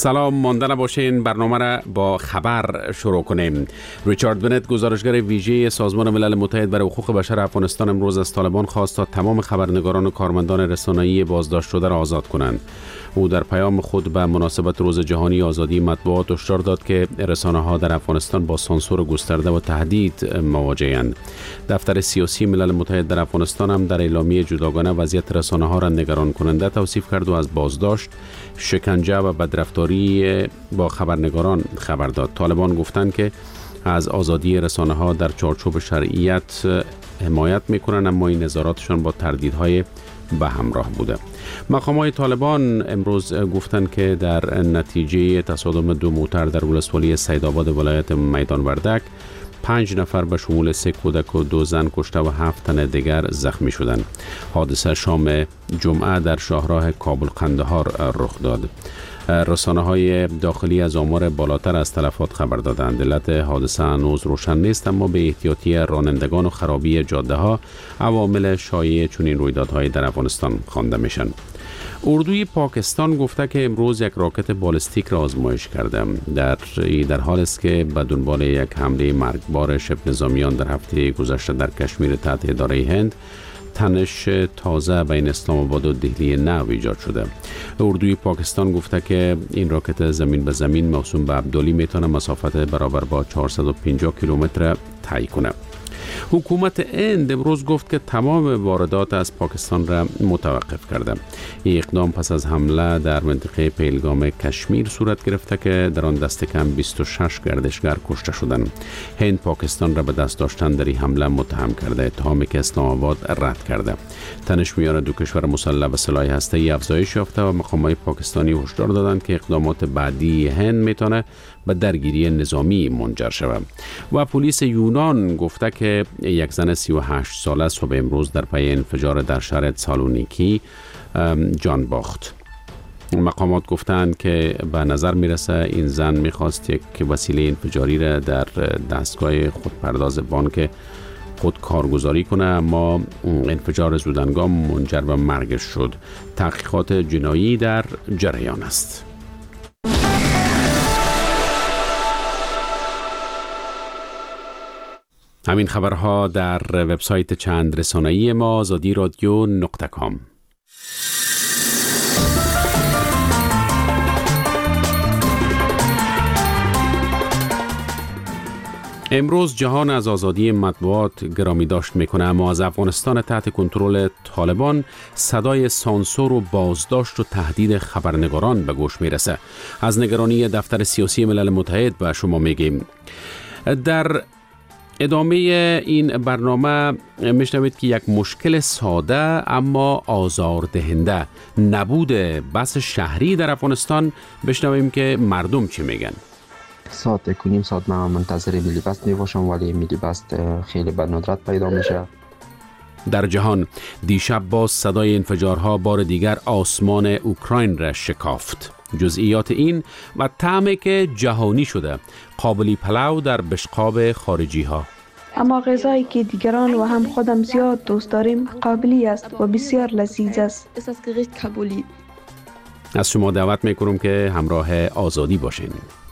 سلام، مانده نباشین. برنامه را با خبر شروع کنیم. ریچارد بنت، گزارشگر ویژه سازمان ملل متحد برای حقوق بشر افغانستان، امروز از طالبان خواست تا تمام خبرنگاران و کارمندان رسانه‌ای بازداشت شده را آزاد کنند. او در پیام خود به مناسبت روز جهانی آزادی مطبوعات هشدار داد که رسانه‌ها در افغانستان با سانسور گسترده و تهدید مواجه‌اند. دفتر سیاسی ملل متحد در افغانستان هم در اعلامیه جداگانه وضعیت رسانه‌ها را نگران کننده توصیف کرد و از بازداشت، شکنجه و بدرفتاری با خبرنگاران خبر داد. طالبان گفتند که از آزادی رسانه‌ها در چارچوب شرعیت حمایت می‌کنند، اما این نظاراتشان با تردیدهای به همراه بوده. مقامات طالبان امروز گفتند که در نتیجه تصادم دو موتر در ولسوالی سیدآباد ولایت میدان وردک 5 نفر به شمول 3 کودک و 2 زن کشته و 7 تن دیگر زخمی شدند. حادثه شام جمعه در شاهراه کابل قندهار رخ داد. رسانه‌های داخلی از آمار بالاتر از تلفات خبر دادند. علت حادثه هنوز روشن نیست، اما به احتیاطی رانندگان و خرابی جاده‌ها عوامل شایع چنین رویدادهای در افغانستان خوانده میشن. اردوی پاکستان گفته که امروز یک راکت بالستیک را آزمایش کرده. در حال است که به دنبال یک حمله مرگبار شبه نظامیان در هفته گذشته در کشمیر تحت اداره هند، تنش تازه بین اسلام آباد و دهلی نو ایجاد شده. اردوی پاکستان گفته که این راکت زمین به زمین موسوم به عبدالی میتونه مسافت برابر با 450 کیلومتر طی کنه. حکومت هند امروز گفت که تمام واردات از پاکستان را متوقف کرده. این اقدام پس از حمله در منطقه پهلگام کشمیر صورت گرفته که در آن دست کم 26 گردشگر کشته شدند. هند پاکستان را به دست داشتن در این حمله متهم کرده، اتهامی که اسلام آباد رد کرده. تنش میان دو کشور مسلح به سلاح هسته‌ای افزایش یافته و مقامات پاکستانی هشدار دادند که اقدامات بعدی هند میتونه به درگیری نظامی منجر شود. و پلیس یونان گفته که یک زن 38 ساله صبح امروز در پی انفجار در شهر سالونیکی جان باخت. مقامات گفتند که به نظر میرسه این زن میخواست یک وسیله انفجاری را در دستگاه خودپرداز بانک خود کارگزاری کنه، اما انفجار زودهنگام منجر به مرگش شد. تحقیقات جنایی در جریان است. همین خبرها در وبسایت چند رسانه‌ای ما azadiradyo.com. امروز جهان از آزادی مطبوعات گرامی داشت میکنه، اما از افغانستان تحت کنترل طالبان صدای سانسور و بازداشت و تهدید خبرنگاران به گوش میرسه. از نگرانی دفتر سیاسی ملل متحد به شما میگیم. در ادامه این برنامه میشنوید که یک مشکل ساده اما آزاردهنده، نبود بس شهری در افغانستان. بشنویم که مردم چی میگن. ساعت 1.5 من منتظر میلی بس میباشم، ولی میلی بس خیلی به ندرت پیدا میشه. در جهان دیشب باز صدای انفجارها بار دیگر آسمان اوکراین را شکافت. جزئیات این و طعمی که جهانی شده، قابلی پلو در بشقاب خارجی ها. اما غذایی که دیگران و هم خودم زیاد دوست داریم قابلی است و بسیار لذیذ است. از شما دعوت میکنم که همراه آزادی باشین.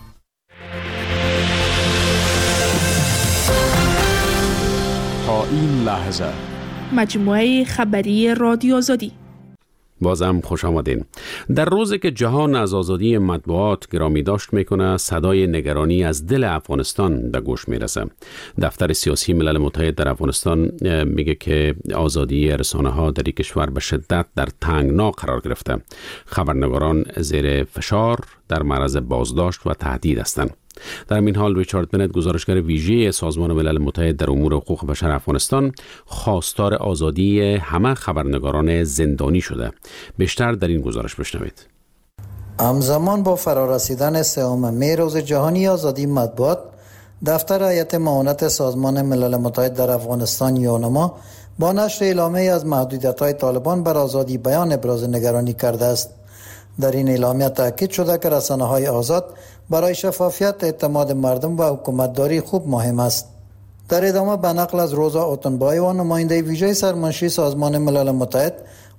تا این لحظه مجموعه خبری رادیو آزادی. بازم خوش آمدین. در روزی که جهان از آزادی مطبوعات گرامی داشت میکنه، صدای نگرانی از دل افغانستان به گوش میرسه. دفتر سیاسی ملل متحد در افغانستان میگه که آزادی رسانه‌ها در این کشور به شدت در تنگنا قرار گرفته. خبرنگاران زیر فشار، در معرض بازداشت و تهدید هستند. در این حال ریچارد بنت، گزارشگر ویژه سازمان ملل متحد در امور حقوق بشر افغانستان، خواستار آزادی همه خبرنگاران زندانی شده. بیشتر در این گزارش بشنوید. همزمان با فرارسیدن 3 می روز جهانی آزادی مطبوعات، دفتر هیئت معاونت سازمان ملل متحد در افغانستان یونما با نشر اعلامیه از محدودیت‌های طالبان بر آزادی بیان ابراز نگرانی کرده است. در این اعلامیه تاکید شده که رسانه‌های آزاد برای شفافیت اعتماد مردم و حکومتداری خوب مهم است. در ادامه به نقل از روزا اوتنبای و نماینده ویژه سرمنشی سازمان ملل متحد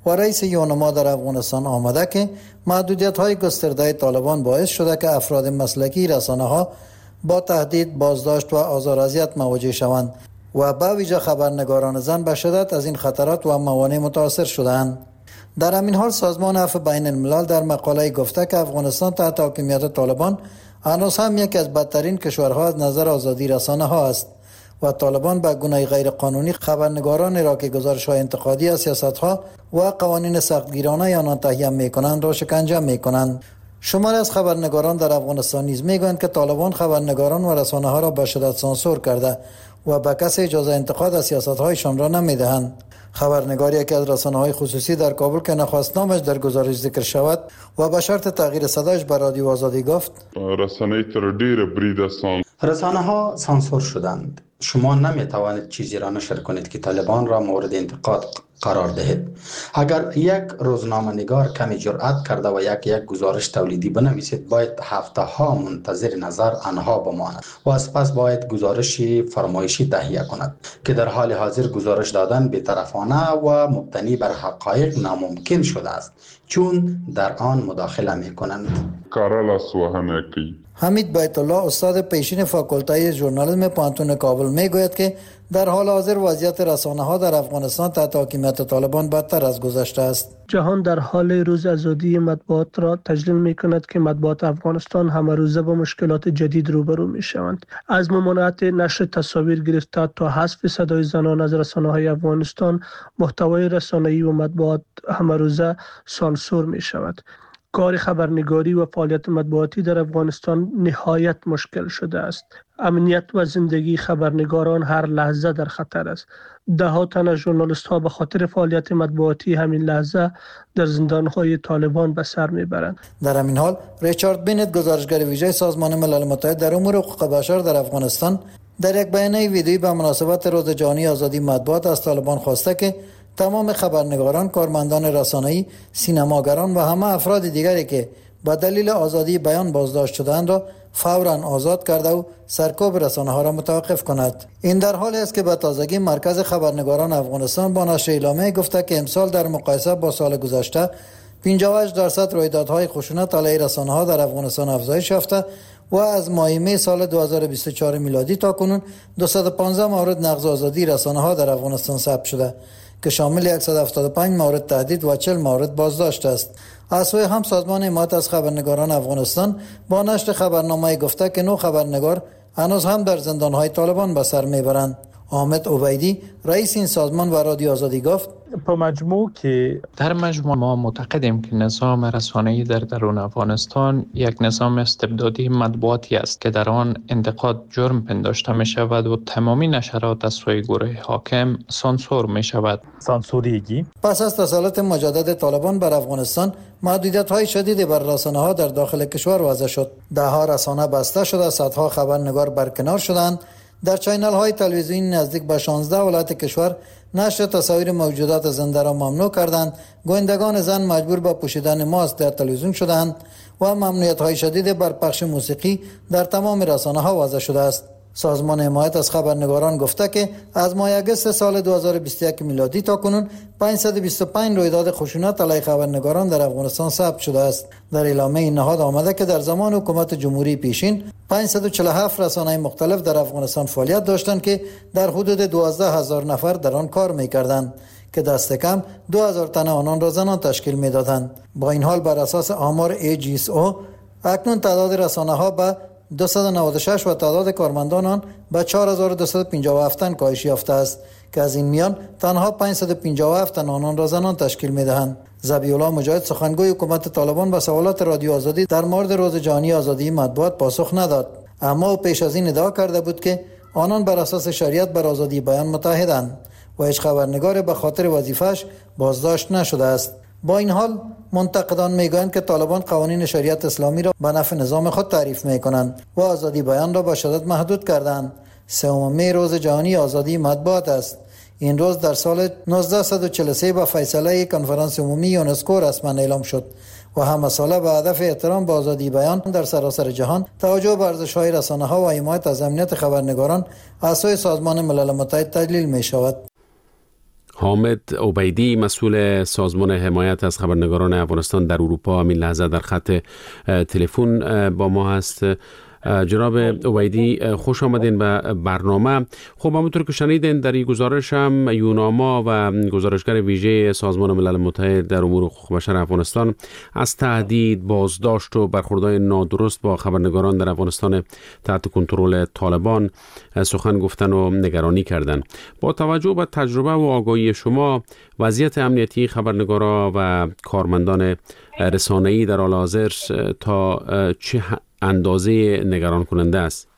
و رئیس یونما در افغانستان آمده که محدودیت‌های گسترده طالبان باعث شده که افراد مسلکی رسانه‌ها با تهدید، بازداشت و آزار و اذیت مواجه شوند و به ویژه خبرنگاران زن به شدت از این خطرات و موانع متاثر شدند. در همین حال سازمان عفو بین الملل در مقاله گفته که افغانستان تحت حاکمیت طالبان هنوز هم یکی از بدترین کشورها از نظر آزادی رسانه ها است و طالبان به گونه غیر قانونی خبرنگاران را که گزارش‌های انتقادی از سیاست‌ها و قوانین سختگیرانه آنان تهیه می‌کنند را شکنجه می‌کنند. شماری از خبرنگاران در افغانستان نیز میگویند که طالبان خبرنگاران و رسانه‌ها را به شدت سانسور کرده و به کسی اجازه انتقاد از سیاست‌هایشان را نمی‌دهند. خبرنگار یکی از رسانه‌های خصوصی در کابل که نخواست نامش در گزارش ذکر شود و به شرط تغییر صدایش به رادیو آزادی گفت: رسانه‌ای تر ډیره برید است. رسانه‌ها سانسور شدند. شما نمی‌توانید چیزی را نشر کنید که طالبان را مورد انتقاد قرار دهید. اگر یک روزنامه‌نگار کمی جرأت کرده و یک گزارش تولیدی بنویسید، باید هفته‌ها منتظر نظر آنها بماند و سپس باید گزارشی فرمایشی تهیه کند که در حال حاضر گزارش دادن بی‌طرفانه و مبتنی بر حقایق ناممکن شده است، چون در آن مداخله می‌کنند. حمید بیت الله استاد پیشین فاکولته ژورنالیسم پانتون کابل میگوید که در حال حاضر وضعیت رسانه‌ها در افغانستان تحت حاکمیت طالبان بدتر از گذشته است. جهان در حال روز آزادی مطبوعات را تجلیل می‌کند که مطبوعات افغانستان همه روزه با مشکلات جدید روبرو می‌شوند. از ممانعت نشر تصاویر گرفته تا حذف صدای زنان از رسانه‌های افغانستان، محتوای رسانه‌ای و مطبوعات همه روزه سانسور می‌شود. کار خبرنگاری و فعالیت مطبوعاتی در افغانستان نهایت مشکل شده است. امنیت و زندگی خبرنگاران هر لحظه در خطر است. ده‌ها تن از ژورنالیست‌ها به خاطر فعالیت مطبوعاتی همین لحظه در زندان‌های طالبان به سر میبرند. در همین حال ریچارد بینت، گزارشگر ویژه سازمان ملل متحد در امور حقوق بشر در افغانستان، در یک بیانیه ویدیویی به مناسبت روز جهانی آزادی مطبوعات از طالبان خواسته که تمام خبرنگاران، کارمندان رسانه‌ای، سینماگران و همه افراد دیگری که به دلیل آزادی بیان بازداشت شدند را فوراً آزاد کرده و سرکوب رسانه‌ها را متوقف کند. این در حالی است که به تازگی مرکز خبرنگاران افغانستان با نشر اعلامیه گفته که امسال در مقایسه با سال گذشته 58% رویدادهای خشونت علیه رسانه‌ها در افغانستان افزایش یافته و از ماه می سال 2024 میلادی تا کنون 215 مورد نقض آزادی رسانه‌ها در افغانستان ثبت شده که شامل 175 مورد تهدید و 40 مورد بازداشت است. از سوی هم سازمان حمایت از خبرنگاران افغانستان با نشر خبرنامه گفته که 9 خبرنگار هنوز هم در زندان‌های طالبان به سر میبرند. حامد عبیدی، رئیس این سازمان و رادیو آزادی گفت: در مجموع ما معتقدیم که نظام رسانه‌ای در درون افغانستان یک نظام استبدادی مطبوعاتی است که در آن انتقاد جرم پنداشته می شود و تمامی نشرات از سوی گروه حاکم سانسور می شود. پس از تسلط مجدد طالبان بر افغانستان، محدودیت‌های شدیدی بر رسانه‌ها در داخل کشور وضع شد. ده‌ها رسانه بسته شده، صدها خبرنگار برکنار شدند. در چینل‌های تلویزیونی نزدیک به 16 ولایت کشور نشر تصاویر موجودات زنده را ممنوع کردند. گویندگان زن مجبور به پوشیدن ماسک در تلویزیون شدند و ممنوعیت‌های شدید بر پخش موسیقی در تمام رسانه‌ها وضع شده است. سازمان حمایت از خبرنگاران گفته که از ماه اگست سال 2021 میلادی تا کنون 525 رویداد خشونت علیه خبرنگاران در افغانستان ثبت شده است. در اعلامیه این نهاد آمده که در زمان حکومت جمهوری پیشین 547 رسانه‌های مختلف در افغانستان فعالیت داشتند که در حدود 12000 نفر در آن کار می‌کردند که دست کم 2000 تن آنان را زنان تشکیل می‌دادند. با این حال بر اساس آمار AGSO اکنون تعداد رسانه‌ها به 296 و تعداد کارمندان آن به 4257 تن کاهش یافته است که از این میان تنها 557 تن آنان را زنان تشکیل می‌دهند. ذبیح الله مجاهد، سخنگوی حکومت طالبان، به سوالات رادیو آزادی در مورد روز جهانی آزادی مطبوعات پاسخ نداد، اما او پیش از این ادعا کرده بود که آنان بر اساس شریعت بر آزادی بیان متحدند و هیچ خبرنگار به خاطر وظیفه‌اش بازداشت نشده است. با این حال منتقدان میگویند که طالبان قوانین شریعت اسلامی را به نفع نظام خود تعریف میکنند و آزادی بیان را به شدت محدود کردند. 3 می روز جهانی آزادی مطبوعات است. این روز در سال 1943 با فیصله کنفرانس عمومی یونسکو رسما اعلام شد و همه ساله به هدف احترام به آزادی بیان در سراسر جهان توجه به ارزش‌های رسانه‌ها و حمایت از امنیت خبرنگاران از سوی سازمان ملل متحد تجلیل می شود. حامد عبیدی، مسئول سازمان حمایت از خبرنگاران افغانستان در اروپا، همین لحظه در خط تلفن با ما هست. جناب عبیدی، خوش آمدین به برنامه. خب همونطور که شنیدین در این گزارش هم یوناما و گزارشگر ویژه سازمان ملل متحد در امور حقوق بشر افغانستان از تهدید، بازداشت و برخوردهای نادرست با خبرنگاران در افغانستان تحت کنترل طالبان سخن گفتن و نگرانی کردند. با توجه به تجربه و آگاهی شما، وضعیت امنیتی خبرنگارا و کارمندان رسانه‌ای در حال حاضر تا چه اندازه نگران کننده است؟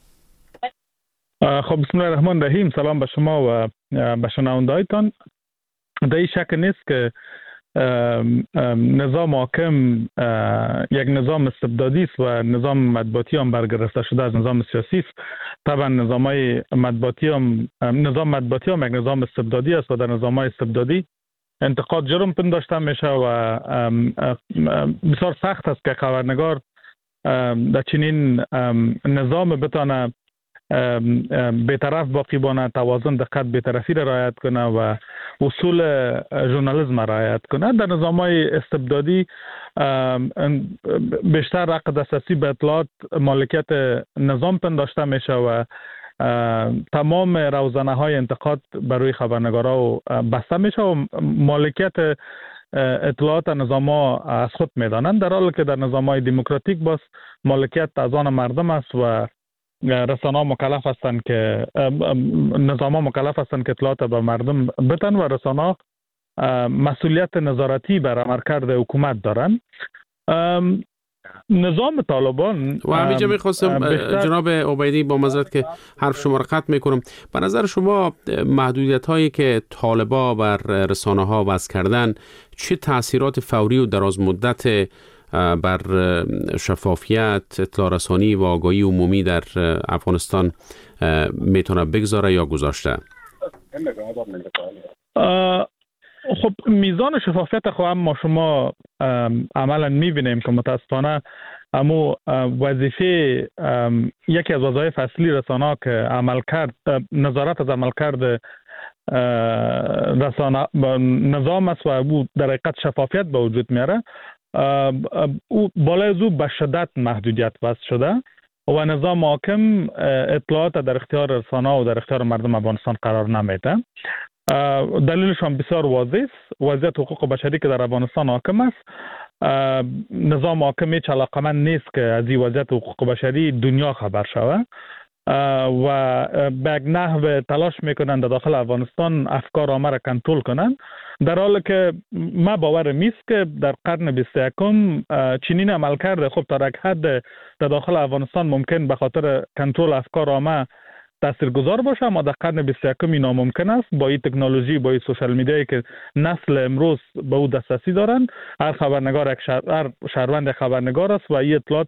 خب بسم الله الرحمن الرحیم. سلام به شما و به شنوندهایتان. در این شک نیست که نظام حاکم یک نظام استبدادی است و نظام مطبوعاتی هم برگرفته شده از نظام سیاسی است. طبعا نظام مطبوعاتی هم یک نظام استبدادی است و در نظام‌های استبدادی انتقاد جرم پنداشته میشه و بسیار سخت است که خبرنگار در چنین نظام بتانه بی‌طرف باقی بانه، توازن دقت بی‌طرفی را رعایت کنه و اصول ژورنالیسم را رعایت کنه. در نظام‌های استبدادی بیشتر حق دسترسی به اطلاعات مالکیت نظام پنداشته میشه و تمام روزنه‌های انتقاد برای خبرنگارا بسته میشه و مالکیت اطلاعات نظام‌ها از خود میدانند، در حالی که در نظام‌های دموکراتیک باز مالکیت از آن مردم است و رسانه‌ها مکلف هستند که نظام‌ها مکلف هستند که اطلاعات به مردم بدن و رسانه‌ها مسئولیت نظارتی بر عملکرد حکومت دارند. نظام طالبان و همینجا میخواستم جناب عبیدی، با معذرت که حرف شما را قطع میکنم، به نظر شما محدودیت هایی که طالبان بر رسانه ها وضع کردن چه تاثیرات فوری و دراز مدت بر شفافیت، اطلاع رسانی و آگاهی عمومی در افغانستان میتونه بگذاره یا گذاشته؟ خب میزان شفافیت خو هم ما شما عملا میبینیم که متاسفانه امو وظیفه یکی از وظایف اصلی رسانه‌ها که عملکرد نظارت از عملکرد رسانه نظام است و او در حقیقت شفافیت به وجود میاره، او بالای از او به شدت محدودیت وضع شده و نظام حاکم اطلاعات در اختیار رسانه‌ها و در اختیار مردم افغانستان قرار نمیده. دلیلش هم بسیار واضح است. وضعیت حقوق بشری که در افغانستان حاکم است، نظام حاکم هیچ علاقمند نیست که از این وضعیت حقوق بشری دنیا خبر شود و به یک نحو تلاش میکنند داخل افغانستان افکار عامه را کنترل کنند، در حالی که ما باورم نیست که در قرن 21 چنین عمل کرده خب تا یک حد در داخل افغانستان ممکن به خاطر کنترل افکار عامه تاثیرگذار باشه، اما در قرن 21 ناممکن است. با این تکنولوژی، با این سوشال میدیایی که نسل امروز به او دسترسی دارند، هر خبرنگار هر شهروند خبرنگار است و این اطلاعات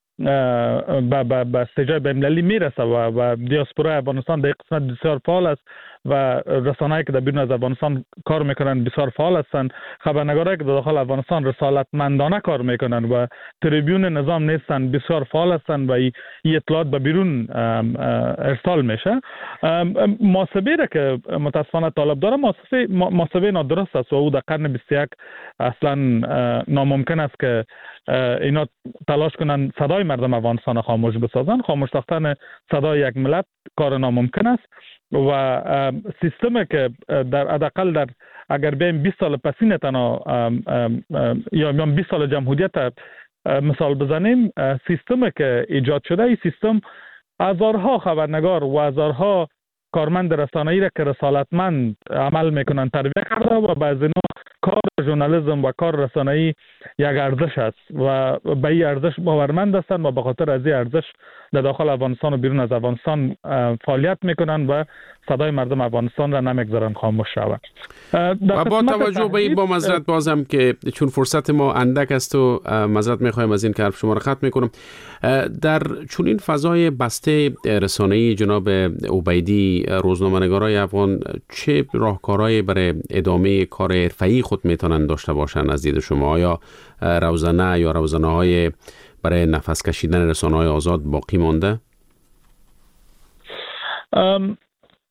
به استجای بین‌المللی میرسه و دیاسپورای افغانستان در قسمت بسیار فعال است و رسانه‌ای که در بیرون از افغانستان کار میکنن بسیار فعال هستند. خبرنگارایی که در داخل افغانستان رسالتمندانه کار میکنن و تریبیون نظام نیستند بسیار فعال هستند و این اطلاعات به بیرون ارسال میشه. محاسبه را که متاسفانه طالب داره محاسبه نادرست است و او در قرن 21 اصلا ناممکن است که اینا تلاش کنن صدای مردم افغانستان خاموش بسازن. خاموش ساختن صدای یک ملت کار ناممکن است و سیستمی که در حداقل در اگر بیم 20 سال پسین تنها یا 20 سال جمهوریت مثال بزنیم، سیستمی که ایجاد شده، این سیستم هزارها خبرنگار و هزارها کارمند رسانه‌ای را که رسالتمند عمل میکنن تربیت کرده و بعضی کار ژورنالیسم و کار رسانه‌ای یک ارزش است و به این ارزش باورمند هستند و به خاطر از این ارزش در داخل افغانستان و بیرون از افغانستان فعالیت میکنن و صدای مردم افغانستان را نمیگذارن خاموش شود. و با توجه به این، با معذرت بازم که چون فرصت ما اندک است و معذرت میخوایم از این که حرف شما را ختم میکنم، در چون این فضای بسته رسانه‌ای جناب عبیدی، روزنامه‌نگارای افغان چه راهکارهایی برای ادامه کار حرفه‌ای خود میتونن داشته باشن از دید شما؟ آیا روزنه یا روزنه‌های برای نفس کشیدن رسانه‌های آزاد باقی مانده؟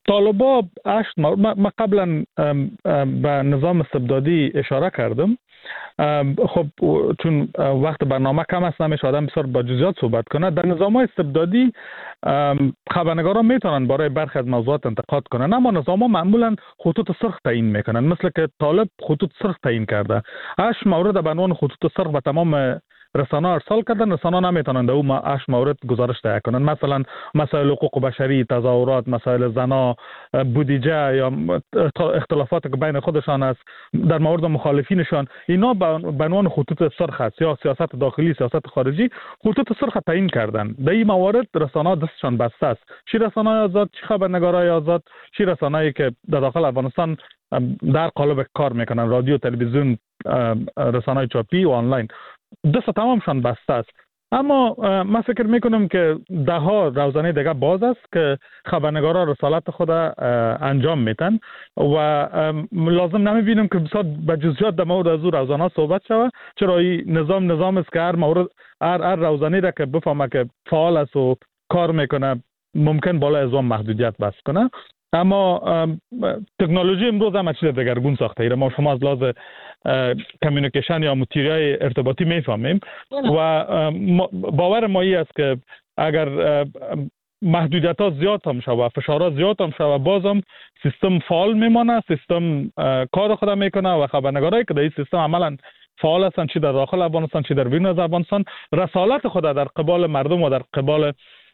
طالبا 8 مورد، ما قبلا به نظام استبدادی اشاره کردم. خب چون وقت برنامه کم است نمیشه آدم بسیار با جزئیات صحبت کنه. در نظام استبدادی خبرنگاران میتونن برای برخی از موضوعات انتقاد کنن، اما نظام ها معمولا خطوط سرخ تعیین میکنن، مثل که طالب خطوط سرخ تعیین کرده. 8 مورد به عنوان خطوط سرخ به تمام رسانه ارسال کردن. رسانه نمیتونن در اون 8 مورد گزارش تهیه کنن، مثلا مسائل حقوق بشری، تظاهرات، مسائل زنا، بودجه یا اختلافات که بین خودشان است در مورد مخالفینشان، اینا به عنوان خطوط سرخ است، یا سیاست داخلی، سیاست خارجی خطوط سرخ تعیین کردن. در این موارد رسانه دستشان بسته است، چی رسانه آزاد، چی خبرنگارای آزاد، چی رسانه‌ای که در داخل افغانستان در قالب کار میکنن، رادیو، تلویزیون، رسانه‌های چاپی و آنلاین، دست تمامشان بسته است. اما من فکر میکنم که ده ها روزنه دیگه باز است که خبرنگارا رسالت خود انجام میتن و لازم نمیبینم که بسیار به جزئیات در مورد از روزنه صحبت شود، چرا این نظام است که هر مورد هر روزنه را که بفهمه که فعال است و کار میکنه ممکن بالا از اون محدودیت بس کنه. اما تکنولوژی امروز هم چیز دگرگون ساخته ایره. ما شما از لحاظ کمیونیکیشن یا مطیریای ارتباطی میفهمیم و باور ما است که اگر محدودیت ها زیاد هم شود، فشارها زیاد هم شود، بازم سیستم فعال میمانه، سیستم کار خود میکنه و خبرنگارایی که در این سیستم عملا فعال هستند، چی در داخل افغانستان چی در بیرون از افغانستان، رسالت خود در قبال مردم و در قبال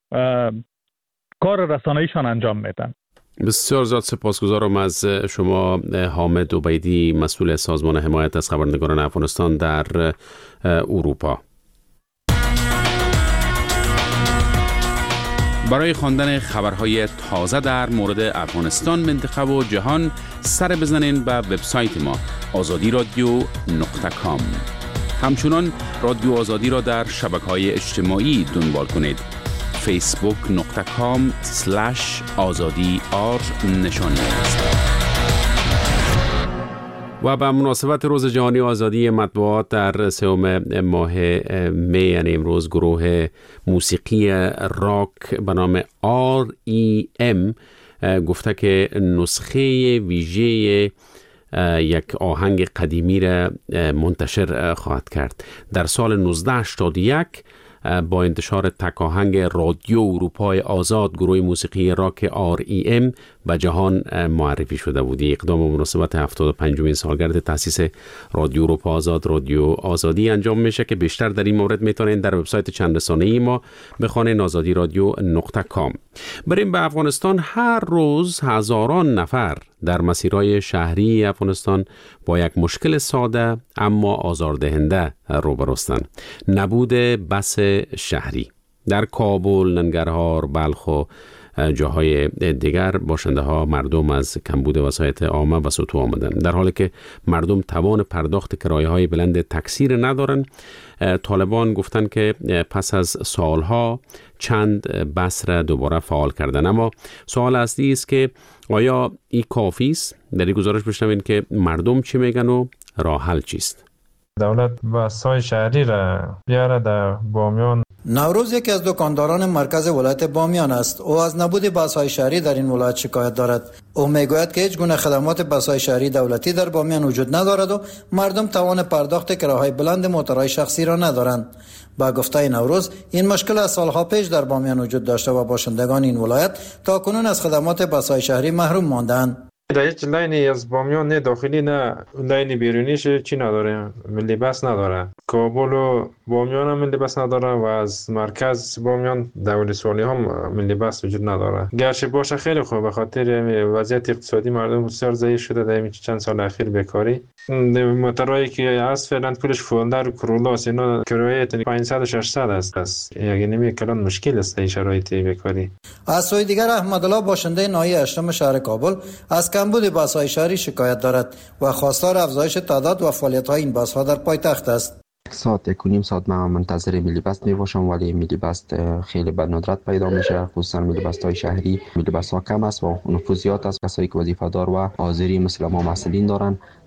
کار رسانه‌ایشان انجام میدن. بسیار زیاد سپاسگزارم از شما حامد عبیدی، مسئول سازمان حمایت از خبرنگاران افغانستان در اروپا. برای خواندن خبرهای تازه در مورد افغانستان، منطقه و جهان سر بزنین به وبسایت ما azadiradio.com. همچنان رادیو آزادی را در شبکه‌های اجتماعی دنبال کنید. facebook.com/azadi_r و به مناسبت روز جهانی آزادی مطبوعات در 3 ماه می، یعنی امروز، گروه موسیقی راک به نام REM گفته که نسخه ویژه یک آهنگ قدیمی را منتشر خواهد کرد. در سال 1981 با انتشار تک آهنگ رادیو اروپای آزاد، گروه موسیقی راک REM به جهان معرفی شده بود. اقدام مناسبت 75مین سالگرد تأسیس رادیو اروپا آزاد، رادیو آزادی انجام میشه که بیشتر در این مورد میتونین در وبسایت چند رسانه‌ای ما بخونین، azadiradio.com. بریم به افغانستان. هر روز هزاران نفر در مسیرهای شهری افغانستان با یک مشکل ساده اما آزاردهنده روبرو هستند: نبود بس شهری. در کابل، ننگرهار، بلخ و جاهای دیگر باشنده ها مردم از کمبود وسایط عامه و سطوح آمدند. در حالی که مردم توان پرداخت کرایه های بلند تاکسی را ندارند، طالبان گفتند که پس از سالها چند بس را دوباره فعال کردن. اما سوال اصلی است که آیا این کافی است؟ در این گزارش بشنوین که مردم چی میگن و راه حل چیست. دولت بس‌های شهری را بیاره در بامیان. نوروز یکی از دکانداران مرکز ولایت بامیان است. او از نبود بس‌های شهری در این ولایت شکایت دارد. او میگوید که هیچ گونه خدمات بس‌های شهری دولتی در بامیان وجود ندارد و مردم توان پرداخت کراهای بلند موتورهای شخصی را ندارند. با گفته نوروز، این مشکل از سالها پیش در بامیان وجود داشته و باشندگان این ولایت تا کنون از خدمات بس‌های شهری محروم ماندند. در هیچ لاینی از بامیان، نه داخلی نه لاین بیرونیش، چی نداره، ملی بس نداره. کابل و بامیان هم ملی بس نداره و از مرکز بامیان دولت‌سوالی هم ملی بس وجود نداره. گرچه باشه خیلی خوب، به خاطر وضعیت اقتصادی مردم بسیار ضعیف شده در چند سال اخیر بیکاری. موتورایی که هست فعلا پولش فولدر و کرولاس، اینا کرایه 500 600 است. یعنی نمی کلان مشکل است این شرایط بیکاری. از سوی دیگر احمدالله باشنده ناحیه اشتم شهر کابل از کمبود بس‌های شهری شکایت دارد و خواستار افزایش تعداد و فعالیت‌های این بس‌ها در پایتخت است. ساعت 1.5 من منتظر ملی بس می باشم، ولی ملی بس خیلی به ندرت پیدا میشه، خصوصا ملی بس های شهری. ملی بس ها کم است و نفوذ زیاد است. کسایی که وظیفه دار و حاضری مثل ما مسئولین دارن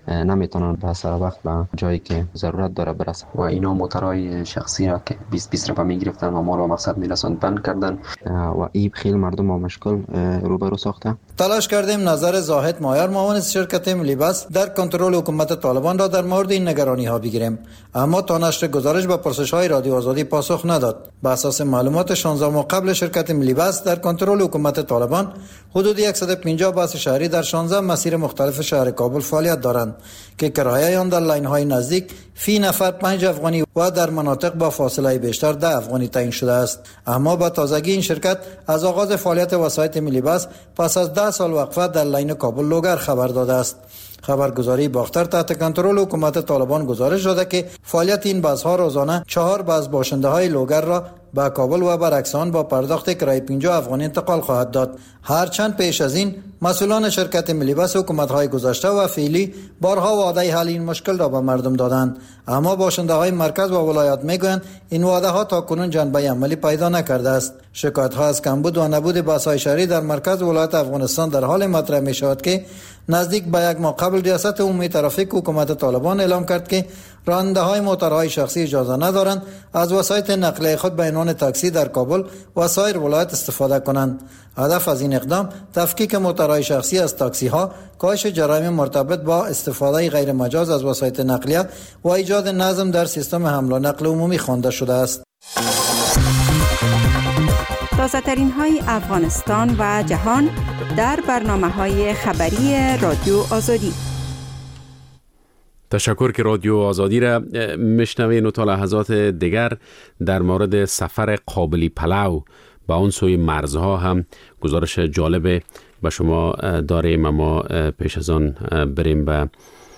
نمیتونن به سر وقت به جایی که ضرورت داره برسن و اینا موترهای شخصی را که 20 رپا میگرفتن و ما را مقصد میرسوند بند کردن و این خیلی مردم با مشکل روبرو ساخته. تلاش کردیم نظر زاهد مایار معاون شرکت ملی بس در کنترل حکومت طالبان را در مورد این نگرانی ها بگیریم، اما تا نشر گزارش به پرسش های رادیو آزادی پاسخ نداد. به اساس معلومات 16 ماه قبل شرکت ملی بس در کنترل حکومت طالبان حدود 150 بس شهری در 16 مسیر مختلف شهر کابل فعالیت دارند که کرایه آن در لاین های نزدیک فی نفر 5 افغانی و در مناطق با فاصله بیشتر 10 افغانی تعیین شده است. اما با تازگی این شرکت از آغاز فعالیت وسایط ملی بس پس از 10 سال وقفه در لاین کابل لوگر خبر داده است. خبرگزاری باختر تحت کنترل حکومت طالبان گزارش داده که فعالیت این بس ها روزانه 4 بس باشنده های لوگر را به کابل و برعکس آن با پرداخت کرایه 50 افغانی انتقال خواهد داد. هرچند پیش از این مسئولان شرکت ملی بس حکومت‌های گذشته و فعلی بارها وعده حل این مشکل را به مردم دادند، اما باشنده‌های مرکز و ولایات میگویند این وعده‌ها تاکنون جنبه عملی پیدا نکرده است. شکایت‌ها از کمبود و نبود بس‌های شهری در مرکز ولایت افغانستان در حال مطرح می‌شود که نزدیک به 1 ماه قبل ریاست عمومی ترافیک حکومت طالبان اعلام کرد که راننده‌های موتورهای شخصی اجازه ندارند از وسایط نقلیه خود به عنوان تاکسی در کابل و سایر ولایات استفاده کنند. هدف از این اقدام تفکیک موتورهای شخصی از تاکسی ها، کاهش جرایم مرتبط با استفاده غیر مجاز از وسایط نقلیه و ایجاد نظم در سیستم حمل و نقل عمومی خوانده شده است. تازه‌ترین های افغانستان و جهان در برنامه‌های خبری رادیو آزادی. تشکر که رادیو آزادی را میشنوین و تا لحظات دیگر در مورد سفر قابلی پلو به اون سوی مرزها هم گزارش جالب به شما داریم. اما پیش از آن بریم به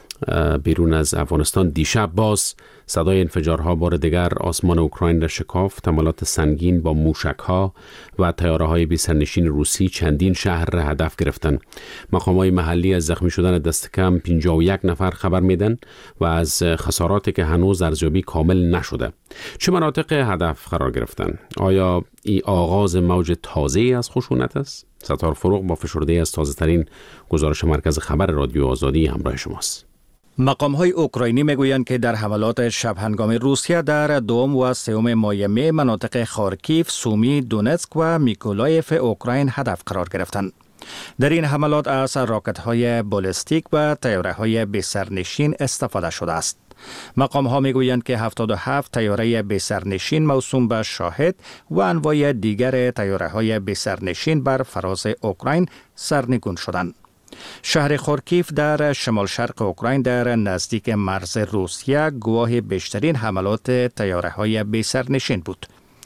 بیرون از افغانستان. دیشب باز صدای انفجارها بار دیگر آسمان اوکراین را شکافت. حملات سنگین با موشک‌ها و طیاره‌های بی سرنشین روسی چندین شهر را هدف گرفتند. مقام‌های محلی از زخمی شدن دست کم 51 نفر خبر میدن و از خساراتی که هنوز ارزیابی کامل نشده. چه مناطق هدف قرار گرفتند؟ آیا این آغاز موج تازه‌ای از خشونت است؟ ستار فروغ با فشرده از تازه‌ترین گزارش مرکز خبر رادیو آزادی همراه شماست. مقام‌های اوکراینی میگویند که در حملات شبهنگام روسیه در 2 و 3 ماه می مناطق خارکیف، سومی، دونتسک و میکولایف اوکراین هدف قرار گرفتند. در این حملات از راکت‌های بالستیک و طیاره‌های بی‌سرنشین استفاده شده است. مقام‌ها میگویند که 77 طیاره بی‌سرنشین موسوم به شاهد و انواع دیگر طیاره‌های بی‌سرنشین بر فراز اوکراین سرنگون شدند. شهر خارکیف در شمال شرق اوکراین در نزدیک مرز روسیه گواه بیشترین حملات طیاره‌های بی‌سرنشین بود.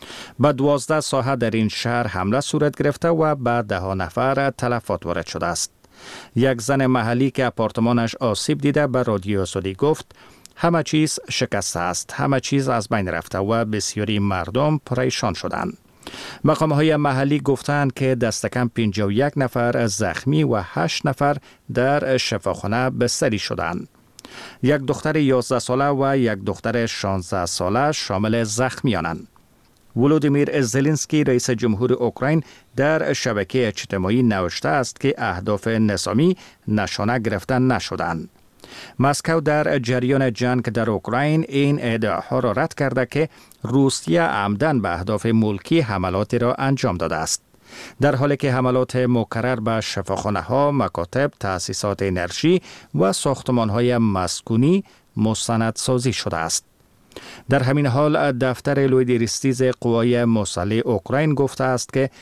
به 12 ساحه در این شهر حمله صورت گرفته و به 10 نفر تلفات وارد شده است. یک زن محلی که آپارتمانش آسیب دیده به رادیو آزادی گفت همه چیز شکسته است، همه چیز از بین رفته و بسیاری مردم پریشان شدند. مقام‌های محلی گفتند که دست کم 51 نفر زخمی و 8 نفر در شفاخانه بستری شدند. یک دختر 11 ساله و یک دختر 16 ساله شامل زخمیانند. ولودیمیر زلنسکی رئیس جمهور اوکراین در شبکه اجتماعی نوشته است که اهداف نظامی نشانه گرفته نشدند. مسکو در جریان جنگ در اوکراین این ادعاها را رد کرده که روسیه عمداً به اهداف ملکی حملاتی را انجام داده است، در حالی که حملات مکرر به شفاخانه‌ها، مکاتب، تأسیسات انرژی و ساختمان‌های مسکونی مستندسازی شده است. در همین حال دفتر لویدریستیز قوای مسلح اوکراین گفته است که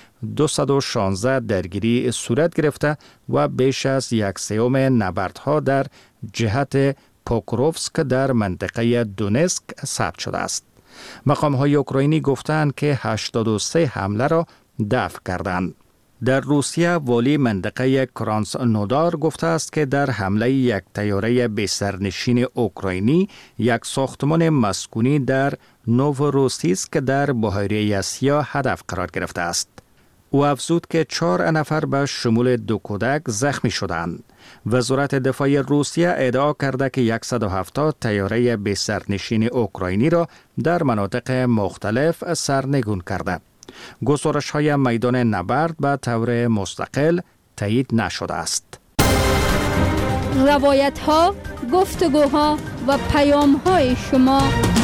216 درگیری صورت گرفته و بیش از 1/3 نبردها در جهت پوکروفسک در منطقه دونسک ثبت شده است. مقام‌های اوکراینی گفتند که 83 حمله را دفع کردند. در روسیه والی منطقه کرانسنودار گفته است که در حمله یک طیاره بی‌سرنشین اوکراینی یک ساختمان مسکونی در نووروسیسک در بحیره اسیا هدف قرار گرفته است. او افزود که 4 نفر به شمول 2 کودک زخمی شدند. وزارت دفاع روسیه ادعا کرده که 170 طیاره بی‌سرنشین اوکراینی را در مناطق مختلف سرنگون کرده. گزارش‌های میدان نبرد به طور مستقل تایید نشده است. روایت‌ها گفتگوها و پیام‌های شما.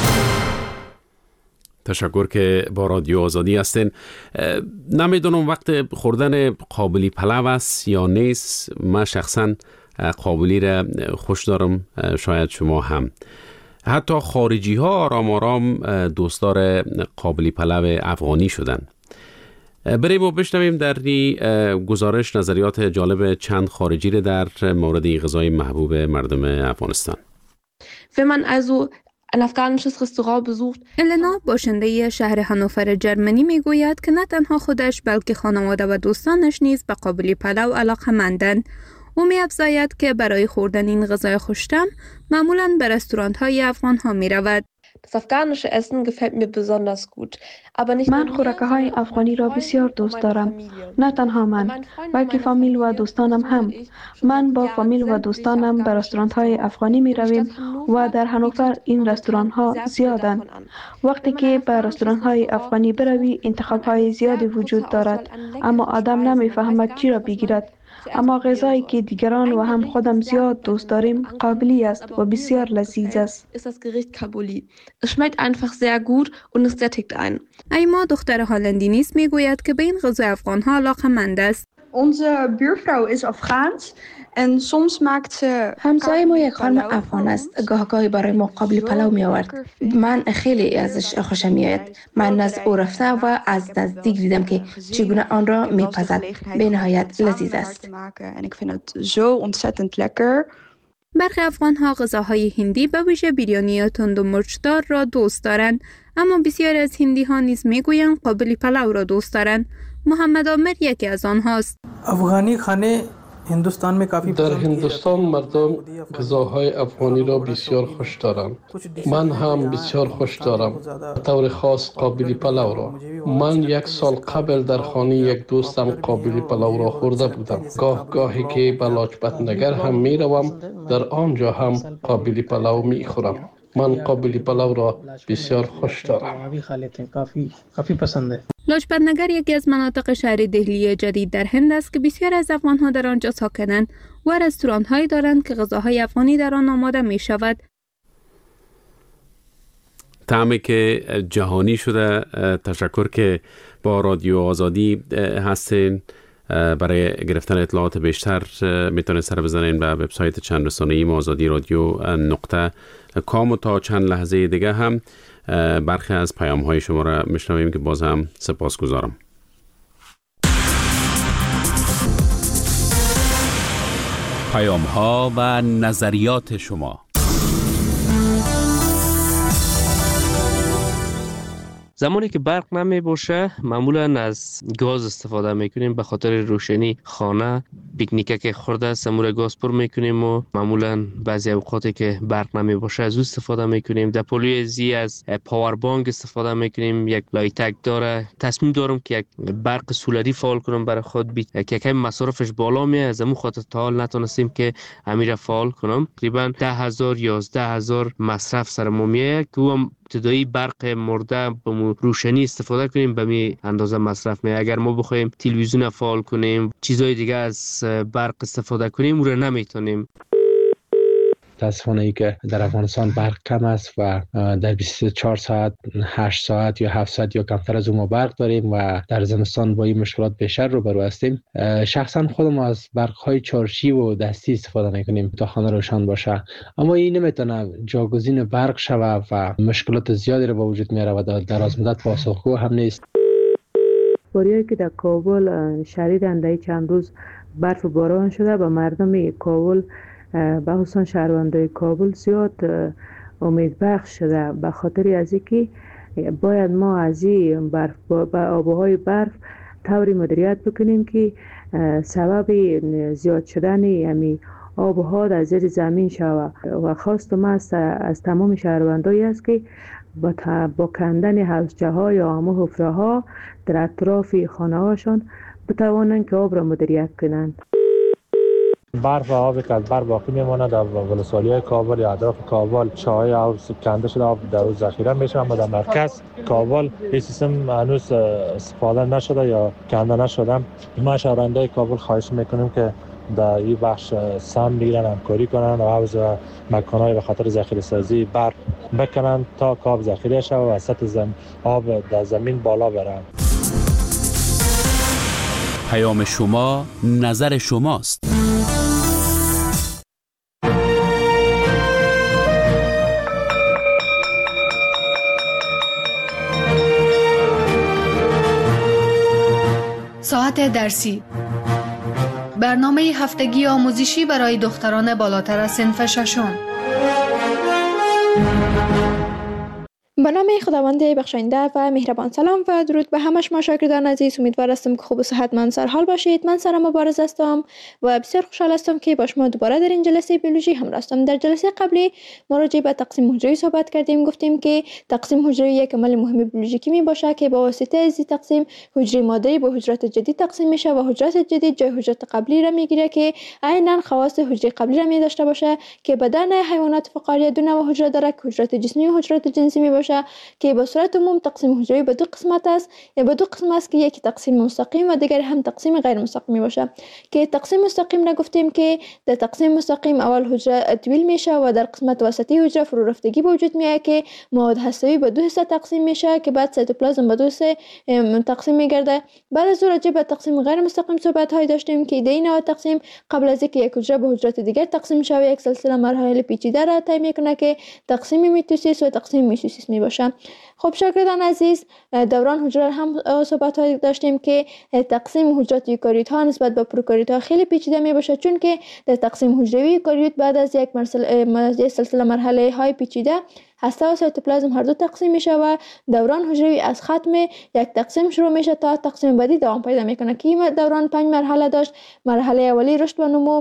تشکر که با رادیو آزادی هستین. نمیدونم وقت خوردن قابلی پلو است یا نیست. من شخصا قابلی را خوش دارم، شاید شما هم. حتی خارجی ها آرام آرام دوستدار قابلی پلو افغانی شدن. بریم و بشنویم در این گزارش نظریات جالب چند خارجی را در مورد غذای محبوب مردم افغانستان. Wenn man also ein afghanisches Restaurant besucht. النا باشنده شهر هانوفر جرمنی میگوید که نه تنها خودش بلکه خانواده و دوستانش نیز به قابلی پلو علاقه‌مندند. او می‌افزاید که برای خوردن این غذای خوش‌طعم معمولاً به رستوران‌های افغان‌ها می‌رود. Das afghanische Essen gefällt mir besonders gut. Aber nicht من خوراک‌های افغانی را بسیار دوست دارم. نه تنها من، بلکه فامیل و دوستانم هم. من با فامیل و دوستانم به رستوران‌های افغانی می رویم و در هانوفر این رستوران‌ها زیادند. وقتی که به رستوران‌های افغانی بروی انتخاب‌های زیادی وجود دارد، اما آدم نمی‌فهمد چی را بگیرد. اما غذایی که دیگران و هم خودم زیاد دوست داریم قابلی است و بسیار لذیذ است. Ist das Gericht Kabuli. Es schmeckt einfach sehr gut und es sättigt einen. ایما دختر هالندی نیست میگوید که به این غذای افغان‌ها علاقه‌مند است. Onze buurvrouw is Afghaans en soms maakt ze همسایه ما یک خانم افغان است. گاهی برای ما قابلی پلو می آورد. من خیلی ازش خوشم میآید. من از او رفته و از نزدیک دیدم که چگونه آن را میپزد. به نهایت لذیذ است. en ik vind het zo ontzettend lekker. برخی افغان‌ها غذاهای هندی به ویژه بیریانی تند و مرچدار را دوست دارند، اما بسیاری از هندی‌ها نیز میگویند قابلی پلو را دوست دارند. محمد عامر یکی از آنهاست. افغانی خانه هندوستان میں کافی در هندوستان مردم غذاهای افغانی را بسیار خوش دارند. من هم بسیار خوش دارم. به طور خاص قابلی پلو را. من 1 سال قبل در خانه یک دوستم قابلی پلو را خورده بودم. گاهی که به لاجپت نگر هم می روم، در آنجا هم قابلی پلو می خورم. من قابلی پلو را بسیار خوش دارم. کافی پسنده. لاجپت نگر یکی از مناطق شهر دهلی جدید در هند است که بسیار از افغان‌ها در آنجا ساکنند و رستوران‌هایی دارند که غذاهای افغانی در آن آماده می‌شود. طعمی که جهانی شده. تشکر که با رادیو آزادی هستین. برای گرفتن اطلاعات بیشتر میتونید سر بزنین به وبسایت چند رسانه‌ای ما azadi.com و تا چند لحظه دیگه هم برخی از پیام‌های شما را میشنویم که باز هم سپاسگزارم. پیام‌ها و نظریات شما. زمانی که برق نمی باشه معمولا از گاز استفاده میکنیم به خاطر روشنی خانه. پیکنیک که خورده سمور گاز پر میکنیم و معمولا بعضی اوقاتی که برق نمی باشه از او استفاده میکنیم. در پولوی زی از پاور بانک استفاده میکنیم. یک لایتک داره. تصمیم دارم که یک برق سولری فعال کنم برای خود که کمی مصرفش بالا میاد. از امون خاطر تا حال نتونستیم که امیر فعال کنم. تقریبا 10,000 11,000 مصرف سر ما میاد که هم ابتدایی برق مرده به روشنی استفاده کنیم به می اندازه مصرف می. اگر ما بخوایم تلویزیون فعال کنیم چیزای دیگه از برق استفاده کنیم او را نمیتونیم. متاسفانه ای که در افغانستان برق کم است و در 24 ساعت 8 ساعت یا 7 ساعت یا کمتر از اون ما برق داریم و در زمستان با این مشکلات بیشتر روبرو هستیم. شخصا خودم از برق های چارشی و دستی استفاده میکنیم تا خانه روشن باشه، اما این نمیتونه جاگزین برق شوه و مشکلات زیادی رو به وجود میاره و در دراز مدت پاسخگو هم نیست. باریایی که در کابل شدیداً چند روز برف و باران شده و مردم کابل به خصوص شهروندان کابل زیاد امید بخش شده به خاطر از اینکه باید ما از این برف با آبهای برف طوری مدیریت بکنیم که سبب زیاد شدن یعنی آبها در زیر زمین شود و خواستم از تمام شهروندایی است که با کندن حوضچه ها یا همه حفره ها در اطراف خانه هاشون بتوانند که آب را مدیریت کنند. برف و آبی که از بر باقی میماند در ولسوالی‌های کابل یا اطراف کابل چاهای آب کنده شده آب در روز ذخیره میشه، اما در مرکز کابل این سیستم هنوز استفاده نشده یا کنده نشده. ما شهروندان کابل خواهش میکنیم که در این بخش سهم میگیرن، همکاری کنن و حوض و مکانهای به خاطر ذخیره سازی برق بکنن تا کاب ذخیره شود و سطح آب در زمین بالا بره. پیام شما نظر شماست. ساعت درسی، برنامه هفتگی آموزشی برای دختران بالاتر از صنف ششم. به نام خداوند بخشاینده و مهربان. سلام و درود به همه شما شاگردان عزیز. امیدوار هستم که خوب و صحتمند سرحال باشید. من سارا مبارز هستم و بسیار خوشحال هستم که با شما دوباره در این جلسه بیولوژی همراه هستم. در جلسه قبلی ما راجع به تقسیم حجروی صحبت کردیم. گفتیم که تقسیم حجروی یک عمل مهم بیولوژیکی می باشه که با واسطه از تقسیم حجره مادری به حجرات جدید تقسیم میشه و حجرات جدید جای حجرات قبلی را میگیره که عیناً خواص حجره قبلی را می داشته باشه که بدن حیوانات فقاریه دو نوع حجره داره که حجرات جسمی و حجرات جنسی می باشه که به صورت عموم تقسیم حجروی به دو قسمت است. به دو قسم است که یکی تقسیم مستقیم و دیگر هم تقسیم غیر مستقیم باشه. که تقسیم مستقیم را گفتیم که در تقسیم مستقیم اول حجره طویل میشه و در قسمت وسطی حجره فرو رفتگی به وجود میاد که مواد هسته‌ای به دو حصه تقسیم میشه که بعد سایتوپلازم به دو حصه تقسیم میگرده. بعد از راجع به تقسیم غیر مستقیم صحبت های داشتیم که ایده این تقسیم قبل از اینکه یک حجره به حجرات دیگر تقسیم شه و یک سلسله مراحل پیچیده را طی میکنه که تقسیم میتوسیس و تقسیم میتوسیس میباشه. خب شاگردان عزیز، دوران حجره هم صحبت های داشتیم که تقسیم حجرات یوکاریوت ها نسبت به پروکاریوت ها خیلی پیچیده می باشه، چون که در تقسیم حجروی یوکاریوت بعد از یک سلسله مرحله های پیچیده هسته و سایتوپلازم هر دو تقسیم میشه و دوران حجروی از ختم یک تقسیم شروع میشه تا تقسیم بعدی دوام پیدا میکنه که این دوران 5 مرحله داشت. مرحله اولی رشد و نمو،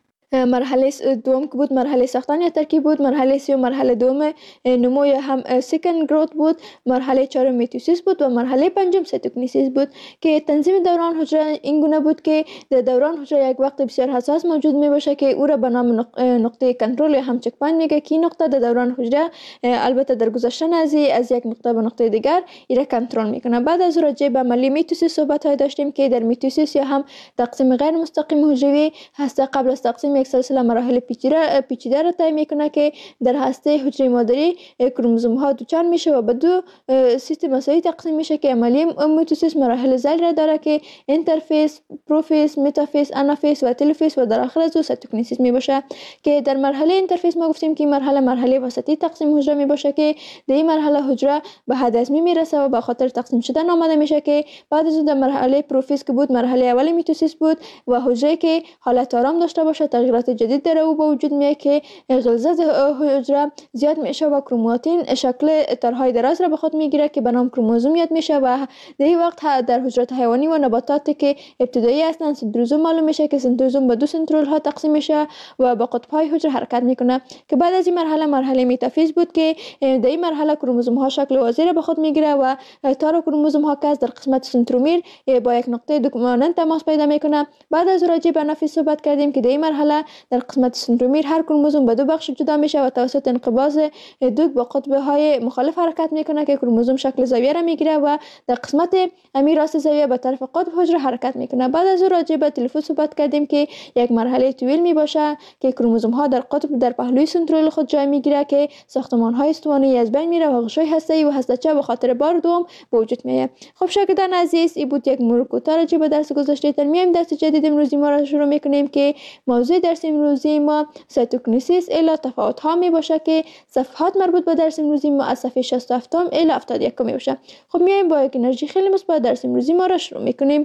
مرحله دوم که بود مرحله ساختن یا ترکیب بود، مرحله سوم مرحله دوم نمو یا هم سکند گروت بود، مرحله چهارم میتوسیس بود و مرحله پنجم سایتوکینیسیس بود. که تنظیم دوران حجره این گونه بود که در دوران حجره یک وقت بسیار حساس موجود می باشه که او را به نام نقطه کنترل یا هم چک پوینت میگه که این نقطه در دوران حجره البته در گذشتن از یک نقطه به نقطه دیگر ایره کنترل میکنه. بعد از راجع به عملی میتوسیس صحبت های داشتیم که در میتوسیس یا هم تقسیم غیر مستقیم حجروی هسته قبل از تقسیم یک سلسله مراحل پیچیده را طی میکنه که در هسته حجره مادری کروموزوم ها دوچار میشه و به دو سیستم مساوی تقسیم میشه که عملی میتوسیس مراحل ذیل را داره که اینترفیس، پروفیس، متافیس، آنافیس و تلوفیس و در آخر از او سایتوکینیسیس می باشه. که در مرحله اینترفیس ما گفتیم که مرحله وسطی تقسیم حجره می باشه که در این مرحله حجره به حد عظمی میرسه و به خاطر تقسیم شدن آماده میشه که بعد از اون در مرحله پروفیس که بود مرحله اولی میتوسیس بود و حجره که حالت آرام داشته باشه تغییرات جدید در او به وجود میاد که غلظت حجره زیاد میشه و کروماتین شکل تارهای دراز را به خود میگیره که به نام کروموزوم یاد میشه و در این وقت در حجرات حیوانی و نباتاتی که ابتدایی هستند سنتروزوم معلوم میشه که سنتروزوم به دو سنترول ها تقسیم میشه و به قطب های حجره حرکت میکنه. که بعد از این مرحله متافیز بود که در این مرحله کروموزوم ها شکل واضح را به خود میگیره و تار کروموزوم ها که در قسمت سنترومیر با یک نقطه دوک مانند تماس پیدا میکنه. بعد از راجع به آنافیز صحبت کردیم که در این مرحله در قسمت سنترومیر هر کروموزوم به دو بخش جدا میشه و توسط انقباض دوک با قطب های مخالف حرکت میکنه که کروموزوم شکل زاویه را میگیره و در قسمت راست زاویه به طرف قطب حجره حرکت میکنه. بعد از راجع به تلفوز صحبت کردیم که یک مرحله طویل می باشه که کروموزوم ها در قطب در پهلوی سنترول خود جای میگیره که ساختمان های استوانه‌ای از بین میره و غشای هسته‌ای و هسته‌چه به خاطر بار دوم به وجود میاد. خب شاگردان عزیز، این بود یک مرور کوتاه راجع به درس گذشته. در میایم درس جدید امروزی ما را شروع میکنیم که موضوع درس امروزی ما سایتوکینیسیس الی تفاوت ها می باشه که صفحات مربوط به درس امروزی ما از صفحه 67 الی 71 می باشه. خب میایم با یک انرژی خیلی مثبت درس امروزی ما را شروع میکنیم.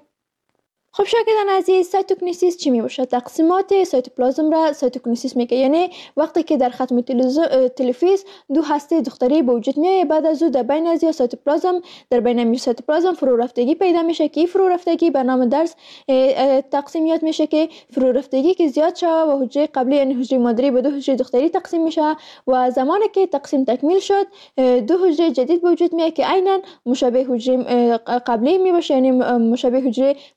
خب شاگردان عزیز، سایتوکینیسیس چی می باشه؟ تقسیمات سایتوپلازم را سایتوکینیسیس میگه. یعنی وقتی که در ختم تلفیز دو هسته دختری به وجود میاد، بعد از او در بین از سایتوپلازم در بین سایتوپلازم فرو رفتگی پیدا میشه که فرو رفتگی به نام درس تقسیم یاد میشه که فرو رفتگی که زیاد شوه و حجره قبلی یعنی حجره مادری به دو حجره دختری تقسیم میشه و زمانی که تقسیم تکمیل شد دو حجره جدید به وجود میاد که عیناً مشابه حجره قبلی می باشه، یعنی مشابه حجره مادریشان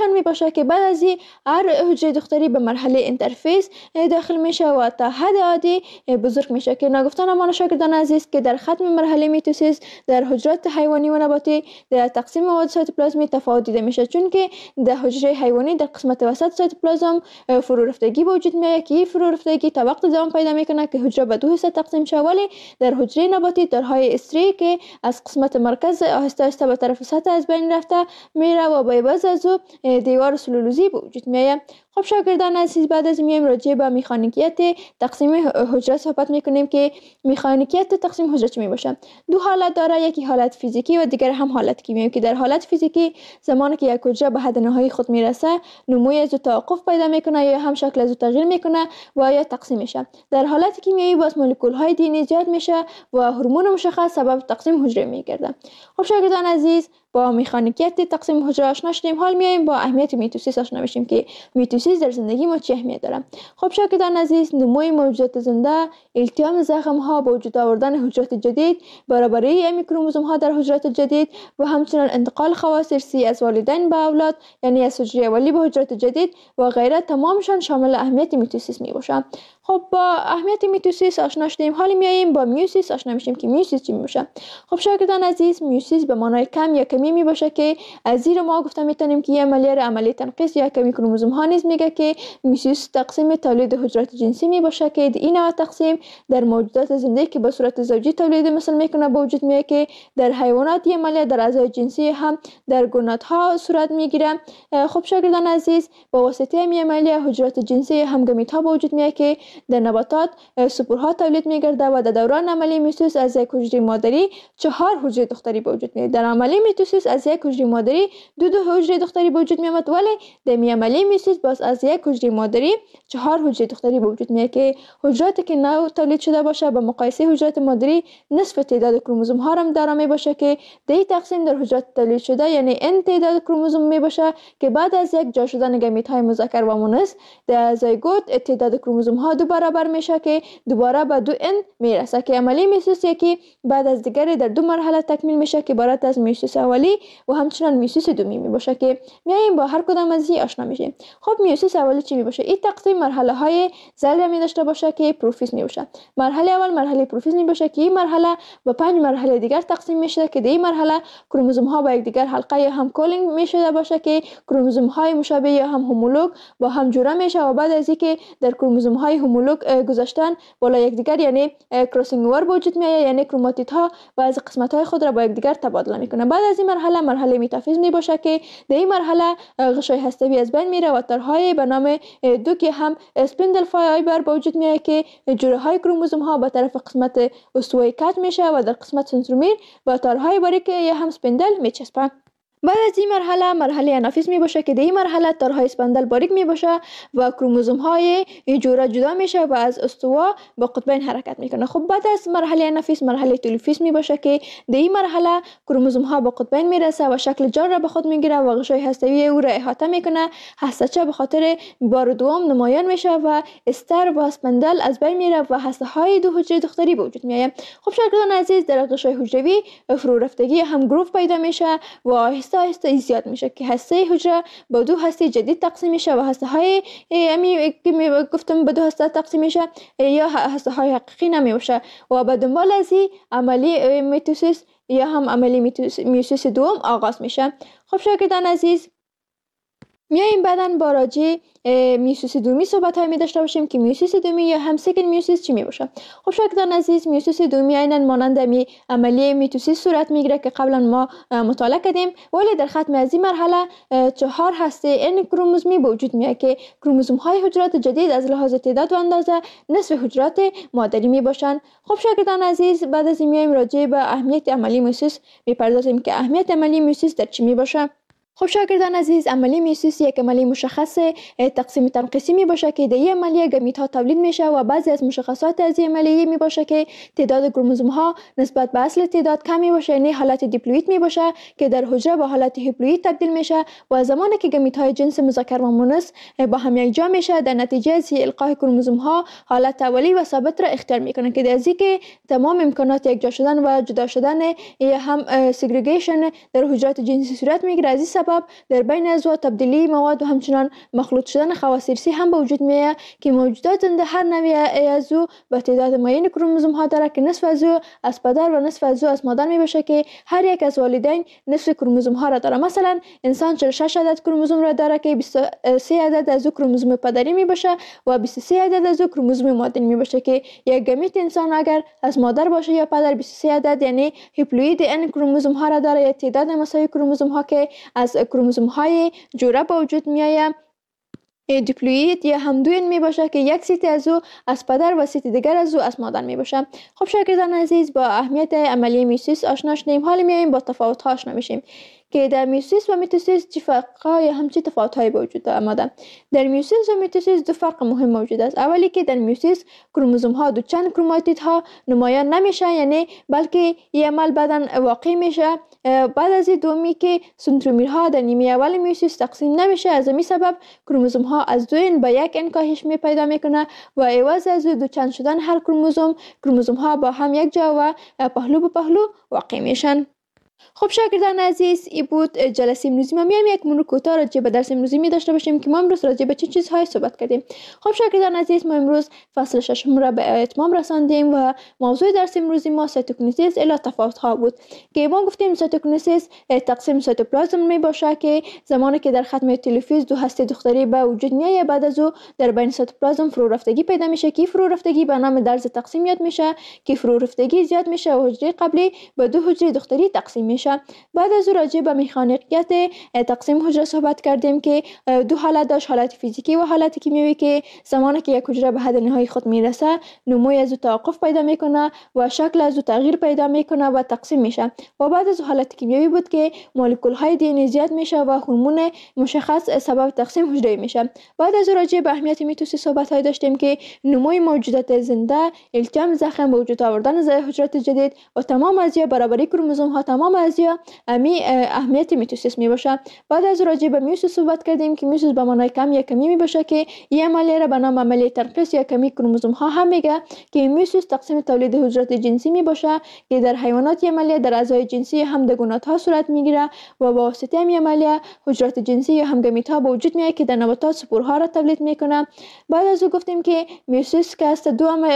چنان می باشه که بعد از این هر حجره دختری به مرحله اینترفیس داخل میشه و تا حد عادی بزرگ میشه که نگفتن امان شاگردان عزیز که در ختم مرحله میتوسیس در حجرات حیوانی و نباتی در تقسیم مواد سایتوپلازمی تفاوت دیده میشه، چون که در حجره حیوانی در قسمت وسط سایتوپلازم فرو رفتگی به وجود میاد که این فرو رفتگی تا وقت دوام پیدا میکنه که حجره به دو حصه تقسیم شه، ولی در حجره نباتی درهای استری که از قسمت مرکز آهسته آهسته به طرف سطح از بین رفته میره و با عوض از او دیوار سلولوزی به وجود میاد. خب شاگردان عزیز، بعد از میایم راجع به مکانیکیت تقسیم حجره صحبت میکنیم که مکانیکیت تقسیم حجره چی میباشه. دو حالت داره، یکی حالت فیزیکی و دیگر هم حالت کیمیایی که در حالت فیزیکی زمانی که یک حجره به حد نهایی خود میرسه نموی از توقف پیدا میکنه یا هم شکل از تغییر میکنه و یا تقسیم میشه. در حالت کیمیایی باز مولکول های دی زیاد میشه و هورمون مشخص سبب تقسیم حجره میگرده. خب شاگردان عزیز، با مکانیکیت تقسیم حجره آشنا شدیم، حال میایم با اهمیت میتوسیس آشنا بشیم که میتوسیس در زندگی ما چه اهمیت داره. خب شاگردان عزیز، نموی موجودات زنده، التیام زخم ها، با وجود آوردن حجرات جدید، برابری امی کروموزوم ها در حجرات جدید و همچنین انتقال خواص ارثی از والدین به اولاد، یعنی از حجره اولی به حجرات جدید و غیره، تمامشان شامل اهمیت میتوسیس میباشه. خب با اهمیت میتوسیس آشنا شدیم، حالا میاییم با میوسیس آشنا میشیم که میوسیس چی میباشه. خب شاگردان عزیز، میوسیس به معنای کم یا کمی میباشه که از زیر ما گفته میتونیم که یه عملیه تنقیص یا کمی کروموزوم ها نیز میگه که میوسیس تقسیم تولید حجرات جنسی میباشه که این نوع تقسیم در موجودات زنده که به صورت زوجی تولید مثل میکنه به وجود میاد که در حیوانات یه عملیه در اعضای جنسی هم در گوناتها صورت میگیره. خب شاگردان عزیز، با واسطه این عملیه حجرات جنسی هم گمیت ها به وجود میاد که در نباتات سپورها تولید میگرده و در دوران عملیه میتوسیس از یک حجره مادری 4 حجره دختری به وجود میاد. در عملیه میتوسیس از یک حجره مادری دو حجره دختری به وجود میاد، ولی در عملیه میتوسیس باز از یک حجره مادری 4 حجره دختری به وجود میاد که حجراتی که نو تولید شده باشه به مقایسه حجرات مادری نصف تعداد کروموزوم ها هم داره میباشه که در تقسیم در حجرات تولید شده یعنی n تعداد کروموزوم میباشه که بعد از یک جا شدن گمیت های مذکر و مؤنث در زایگوت تعداد کروموزوم ها دو برابر میشه که دوباره به 2n میرسه که عملیه میتوسیس یکی بعد از دیگری در 2 مرحله تکمیل میشه که عبارت از میوسیس اولی و همچنین میوسیس دومی میباشه که میایم با هر کدام از این آشنا میشیم. خب میوسیس اولی چی میباشه؟ این تقسیم مرحله های ذره می داشته باشه که پروفیز میباشه. مرحله اول مرحله پروفیز میباشه که این مرحله به 5 مرحله دیگر تقسیم میشه که در این مرحله کروموزوم ها با یکدیگر حلقه یا هم کولینگ میشه باشه که کروموزوم های مشابه یا هم هومولوگ با هم جوړه میشه و بعد از اینکه در کروموزوم های هومولوگ گذاشتن بالا یکدیگر یعنی کراسینگ اوور به وجود میاد، یعنی کروماتید ها بعضی قسمت های خود را با یکدیگر تبادله میکنه. بعد از این مرحله متافیز میباشه که در این مرحله غشای هسته‌ای از بین میره و تارهای به نام دو که هم اسپندل فایبر به وجود میاد که جوره های کروموزوم ها به طرف قسمت استوایی کات میشه و در قسمت سنترومیر با تارهای باریک یا هم اسپندل میچسبه. بعد از این مرحله انافیز می باشه که در این مرحله تارهای اسپندل باریک می باشه و کروموزوم های جوره جدا میشه و از استوا به قطبین حرکت میکنه. خب بعد از مرحله انافیز مرحله تلوفیز می باشه که در این مرحله کروموزوم ها به قطبین میرسه و شکل جار را به خود میگیره و غشای هسته‌ای او را احاطه میکنه. هسته‌چه به خاطر بار دوم نمایان میشه و استر و اسپندل از بین میره و هسته های دو حجره دختری به وجود میاد. خب شاگردان عزیز، در غشای حجروی فرو رفتگی هم گروف پیدا میشه و آهسته زیاد میشه که هسته حجره با 2 هسته جدید تقسیم میشه و هسته های که گفتم به 2 هسته تقسیم میشه یا هسته های حقیقی نمیشه و به دنبال از این عملی میتوسیس یا هم عملی میوسیس دوم آغاز میشه. خب شاگردان عزیز، میایم بعداً با راجع میوسیس دومی صحبت های می داشته باشیم که میوسیس دومی یا هم سکند میوسیس چی می باشه. خب شاگردان عزیز، میوسیس دومی عیناً مانند عملیه میتوسیس صورت میگیره که قبلا ما مطالعه کردیم، ولی در ختم از این مرحله 4 هسته ان کروموزومی به وجود میاد که کروموزوم های حجرات جدید از لحاظ تعداد و اندازه نصف حجرات مادری می باشن. خب شاگردان عزیز، بعد از این میایم راجع به اهمیت عملی میوسیس میپردازیم که اهمیت عملی میوسیس در چی می باشه. خب شاگردان عزیز، عملیه میوسیس یک عملیه مشخص تقسیم تنقیصی می باشه که در این عملیه گمیت ها تولید میشه و بعضی از مشخصات از این عملیه می باشه که تعداد کروموزوم ها نسبت به اصل تعداد کم می باشه، یعنی حالت دیپلوید می باشه که در حجره به حالت هیپلوید تبدیل میشه و زمانی که گمیت های جنس مذکر و مؤنث با هم یک جا میشه در نتیجه از القای کروموزوم ها حالت اولی و ثابت را اختیار میکنه که در ازی که تمام امکانات یک جا شدن و جدا شدن یا هم سگریگیشن در حجرات جنسی صورت میگیره. از این سبب در بین عضو تبدیلی مواد و همچنان مخلوط شدن خواص ارثی هم به وجود میاد که موجودات زنده هر نوع عضو به تعداد معین کروموزوم ها داره که نصف عضو از پدر و نصف عضو از مادر می باشه که هر یک از والدین نصف کروموزوم ها را داره. مثلا انسان 46 عدد کروموزوم را داره که 23 عدد از کروموزوم پدری می باشه و 23 عدد از کروموزوم مادری می باشه که یک گمیت انسان اگر از مادر باشه یا پدر 23 عدد یعنی هیپلوید ان کروموزوم ها را داره، تعداد مساوی کروموزوم ها که از کروموزوم های جوره به وجود می آید. دیپلوید یا همدوین می باشه که یک سیت از او از پدر و سیت دیگر از او از مادر می باشه. خب شاگردان عزیز، با اهمیت عملی میوسیس آشنا شدیم، حالا میایم با تفاوت ها آشنا میشیم که در میوسیس و میتوسیس چه فرق‌های همچی تفاوت‌هایی به وجود آمده. در میوسیس و میتوسیس دو فرق مهم موجود است. اولی که در میوسیس کروموزوم‌ها دو چند کروماتیدها نمایان نمیشه، یعنی بلکه این عمل بدن واقع میشه. بعد از دومی که سنترومیرها در نیمه اول میوسیس تقسیم نمیشه، از همین سبب کروموزوم‌ها از دو به یک ان کاهش می پیدا میکنه و عوض از دو چند شدن هر کروموزوم‌ها با هم یک جا و پهلو به پهلو واقع میشن. خب شاگردان عزیز، این بود جلسه امروزی ما. میایم یک مرور کوتاه راجع به درس امروزی می داشته باشیم که ما امروز راجع به چه چیزهای صحبت کردیم. خب شاگردان عزیز، ما امروز فصل 6 را به اتمام رساندیم و موضوع درس امروزی ما سایتوکینیزیس الی تفاوت ها بود که ما گفتیم سایتوکینیزیس تقسیم سایتوپلازم می باشه که زمانی که در ختم تلوفیز دو هسته دختری به وجود میاد، بعد از او در بین سایتوپلازم فرو رفتگی پیدا میشه که فرو رفتگی به نام درز تقسیم یاد میشه که فرو رفتگی زیاد میشه و حجره قبلی به دو حجره دختری تقسیم میشه. بعد از راجع به مکانیکیت تقسیم حجره صحبت کردیم که دو حالت داشت، حالت فیزیکی و حالت کیمیایی که زمانی که یک حجره به حد نهایی خود میرسه نموی از توقف پیدا میکنه و شکل از تغییر پیدا میکنه و تقسیم میشه. و بعد از حالت کیمیایی بود که مولکول های دی ان زیاد میشه و هورمون مشخص سبب تقسیم حجره میشه. بعد از راجع به اهمیت میتوسیس صحبت های داشتیم که نموی موجودات زنده، التیام زخم، به وجود آوردن حجرات جدید و تمام ازیا برابری کروموزوم ها، تمام ازیا اهمیت میتوسیس می باشه. بعد از راجع به میوسیس صحبت کردیم که میوسیس به معنای کم یا کمی می باشه که این عملیه را به نام عملیه تنقیص یا کمی کروموزوم ها هم میگه که میوسیس تقسیم تولید حجرات جنسی می باشه که در حیوانات عملیه در اعضای جنسی همدگونات ها صورت میگیره و با واسطه این عملیه حجرات جنسی یا همگامیت ها به وجود میاد که در نباتات سپورها را تولید میکنه. بعد از او گفتیم که میوسیس که است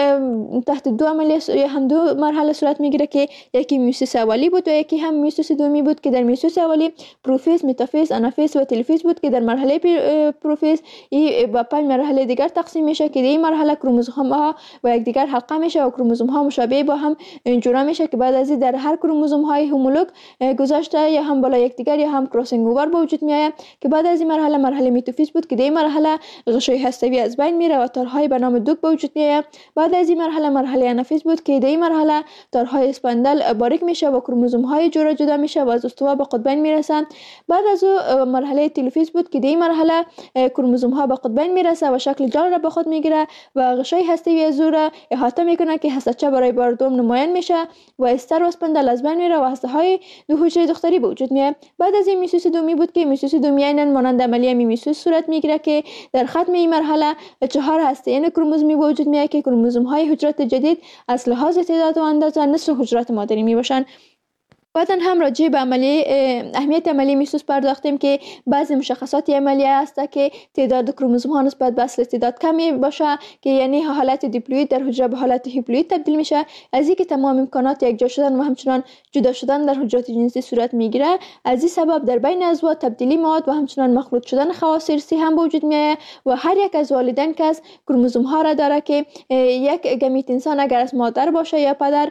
تحت دو عملیه یا هم دو مرحله صورت میگیره که یکی میوسیس اولی بود و یکی هم میوسیس دومی بود که در میوسیس اولی پروفیز، متافیز، آنافیز و تلفیز بود که در مرحله پروفیز این با 5 مرحله دیگر تقسیم میشه که در این مرحله کروموزوم ها و یکدیگر حلقه میشه و کروموزوم ها مشابه با هم جورا میشه که بعد از در هر کروموزوم های هومولوگ گذاشته یا هم بالا یکدیگر یا هم کراسینگ اوور به وجود میاد که بعد از این مرحله متافیز بود که در این مرحله غشای هسته‌ای از بین میره و تارهای به نام دوک به وجود میاد. بعد از این مرحله آنافیز بود که در این مرحله تارهای اسپاندل باریک میشه و کروموزوم های جورا جدا میشه و از استوا به قطبین میرسن. بعد از مرحله تلفیز بود که در این مرحله کروموزوم ها به قطبین میرسه و شکل جال را به خود میگیره و غشای هسته‌ای از او را احاطه میکنه که هسته‌چه برای بار دوم نمایان میشه و استر و اسپاندل از بین میره و هسته های دو حجره دختری به وجود میاد. بعد از این میوسیس دومی بود که میوسیس دومی عیناً مانند عملیه میوسیس صورت میگیره که در ختم این مرحله 4 هسته این کروموزومی به وجود میاد که کروموزوم های حجرات جدید از لحاظ تعداد و اندازه نصف حجرات مادری میباشن. بعداً هم راجع به اهمیت عملیه میوسیس پرداختیم که بعضی مشخصات عملیه است که تعداد کروموزوم ها نسبت به اصل تعداد کمی باشه که یعنی حالت دیپلوید در حجره به حالت هیپلوید تبدیل میشه. از اینکه تمام امکانات یکجا شدن و همچنان جدا شدن در حجرات جنسی صورت میگیره، از این سبب در بین عضو تبدیلی مواد و همچنان مخلوط شدن خواص ارثی هم به وجود میاد و هر یک از والدین که از کروموزوم ها را داره که یک گمیت انسان اگر از مادر باشه یا پدر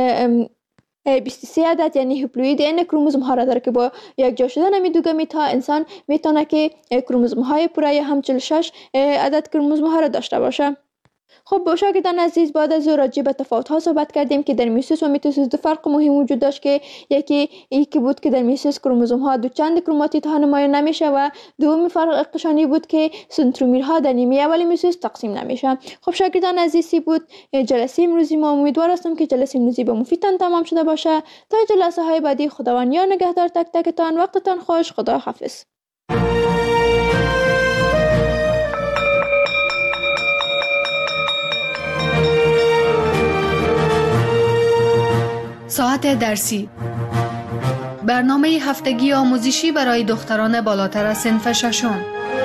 23 عدد یعنی هیپلوید این کروموزوم ها را داره که با یک جا شدن می دو گمیت ها انسان میتونه که کروموزوم های پوره یا هم 46 عدد کروموزوم ها را داشته باشه. خب شاگردان عزیز، بعد از راجع به تفاوت ها صحبت کردیم که در میوسیس و میتوسیس دو فرق مهم وجود داشت که یکی بود که در میوسیس کروموزوم ها دو چند کروماتید ها نمایان نمیشه و دومی فرق قشانی بود که سنترومیرها در نیمه اول میوسیس تقسیم نمیشه. خب شاگردان عزیزی بود جلسه امروزی ما. امیدوار هستم که جلسه امروزی به مفیدتان تمام شده باشه. تا جلسه های بعدی خداوند یار نگهدار تک تکتان. وقتتان خوش. خدا حافظ. ساعت درسی برنامه هفتگی آموزشی برای دختران بالاتر صنف ششم.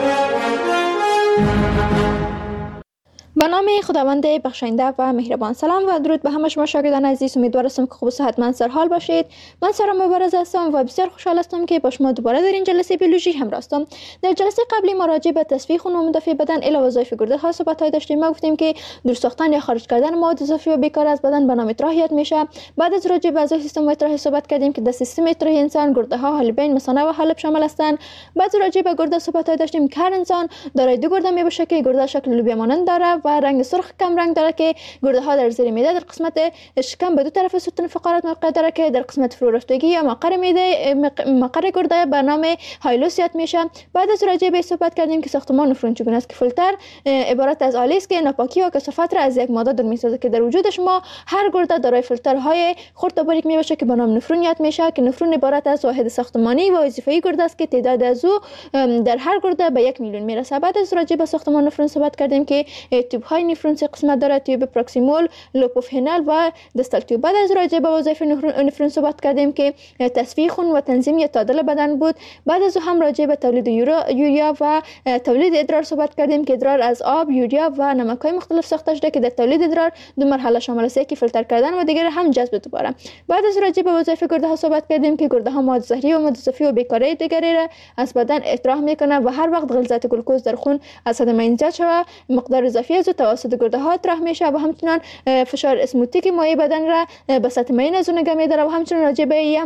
به نام خداوند بخشنده و مهربان. سلام و درود به همه شما شاگردان عزیز. امیدوار هستم که خوب و صحتمند سرحال باشید. من سارا مبارز هستم و بسیار خوشحال هستم که با شما دوباره در این جلسه بیولوژی همراه هستم. در جلسه قبلی ما راجع به تصفیه خون و مدافع بدن الی وظایف گرده ها صحبت داشتیم. ما گفتیم که دور ساختن یا خارج کردن مواد اضافی و بیکار از بدن به نام اطراحیت میشه. بعد از راجع به اعضای سیستم اطراحی صحبت کردیم که در سیستم اطراحی انسان گرده ها، حالبین، مثانه و حالب شامل هستند. بعد راجع به گرده صحبت داشتیم که هر انسان دارای دو گرده می باشه که گرده شکل لوبیا مانند داره و رنگ سرخ کم رنگ داره که گرده ها در زیر معده در قسمت شکم به دو طرف ستون فقرات موقع داره که در قسمت فرورفتگی یا مقر معده مقر گرده به نام هایلوسیات میشه. بعد از راجع به صحبت کردیم که ساختمان نفرون چگونه است که فیلتر عبارت از آلی است که ناپاکی و کثافت را از یک ماده دور میسازه که در وجود شما هر گرده دارای فیلترهای خرد و باریک می باشه که به نام نفرونیات میشه که نفرون عبارت از واحد ساختمانی و وظیفه‌ای گرده است که تعداد از او در هر گرده به 1 میلیون میرسه. بعد از راجع به ساختمان نفرون صحبت کردیم که تیوب های نفرون سه قسمت داره: تیوب پروکسیمال، لوپوفینال و دستال تیوب. بعد از راجع به وظایف نفرون صحبت کردیم که تصفیه خون و تنظیم یا تعادل بدن بود. بعد از هم راجع به تولید یوریا و تولید ادرار صحبت کردیم که ادرار از آب، یوریا و نمک‌های مختلف ساخته شده که در تولید ادرار دو مرحله شامل است: یکی فیلتر کردن و دیگر هم جذب دوباره. بعد از راجع به وظایف گرده ها صحبت کردیم که گرده ها مواد زهری و مواد اضافی و بیکاری دیگری را از بدن اطراح میکنه و هر وقت غلظت گلوکوز در خون از حد معین زیاد شود مقدار اضافی از توسط گرده ها اطراح میشه و همچنان فشار اسموتیک مایع بدن را به سطح معین از اون نگه میداره. و همچنان راجع به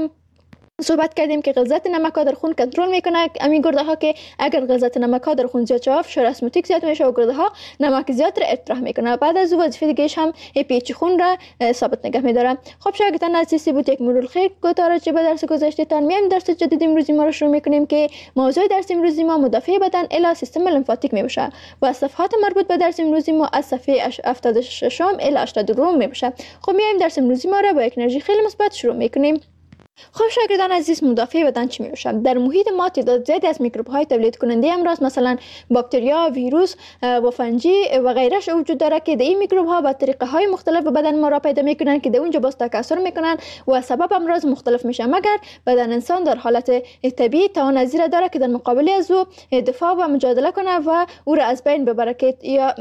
صحبت کردیم که غلظت نمک ها در خون کنترل میکنه همین گرده ها که اگر غلظت نمک ها در خون زیاد شود فشار اسموتیک زیاد میشه و گرده ها نمک زیاد را اطراح میکنه. بعد از وظیفه دیگه‌اش هم پیچ خون را ثابت نگه میداره. خب شاگردان عزیزی بود یک مرور خیر کوتاه راجع به درس گذشته‌تان. میایم درس جدید امروزی ما رو شروع میکنیم که موضوع درس امروزی ما مدافع بدن الی سیستم لمفاتیک میباشه و صفحات مربوط به درس امروزی ما از صفحه 76 الی 82 میباشه. خب میایم درس امروزی ما را با یک انرژی خیلی مثبت شروع میکنیم. خب شاگردان عزیز، مدافع بدن چی میشه؟ در محیط ما تعداد زیادی از میکروب های تولید کننده امراض مثلا باکتریا، ویروس و فنجی و غیرش وجود داره که این میکروب ها به طریقه های مختلف به بدن ما را پیدا میکنن که در اونجا باز تکثر میکنن و سبب امراض مختلف میشه، مگر بدن انسان در حالت طبیعی توان از این داره که در مقابل از او دفاع و مجادله کنه و او را از بین ببره که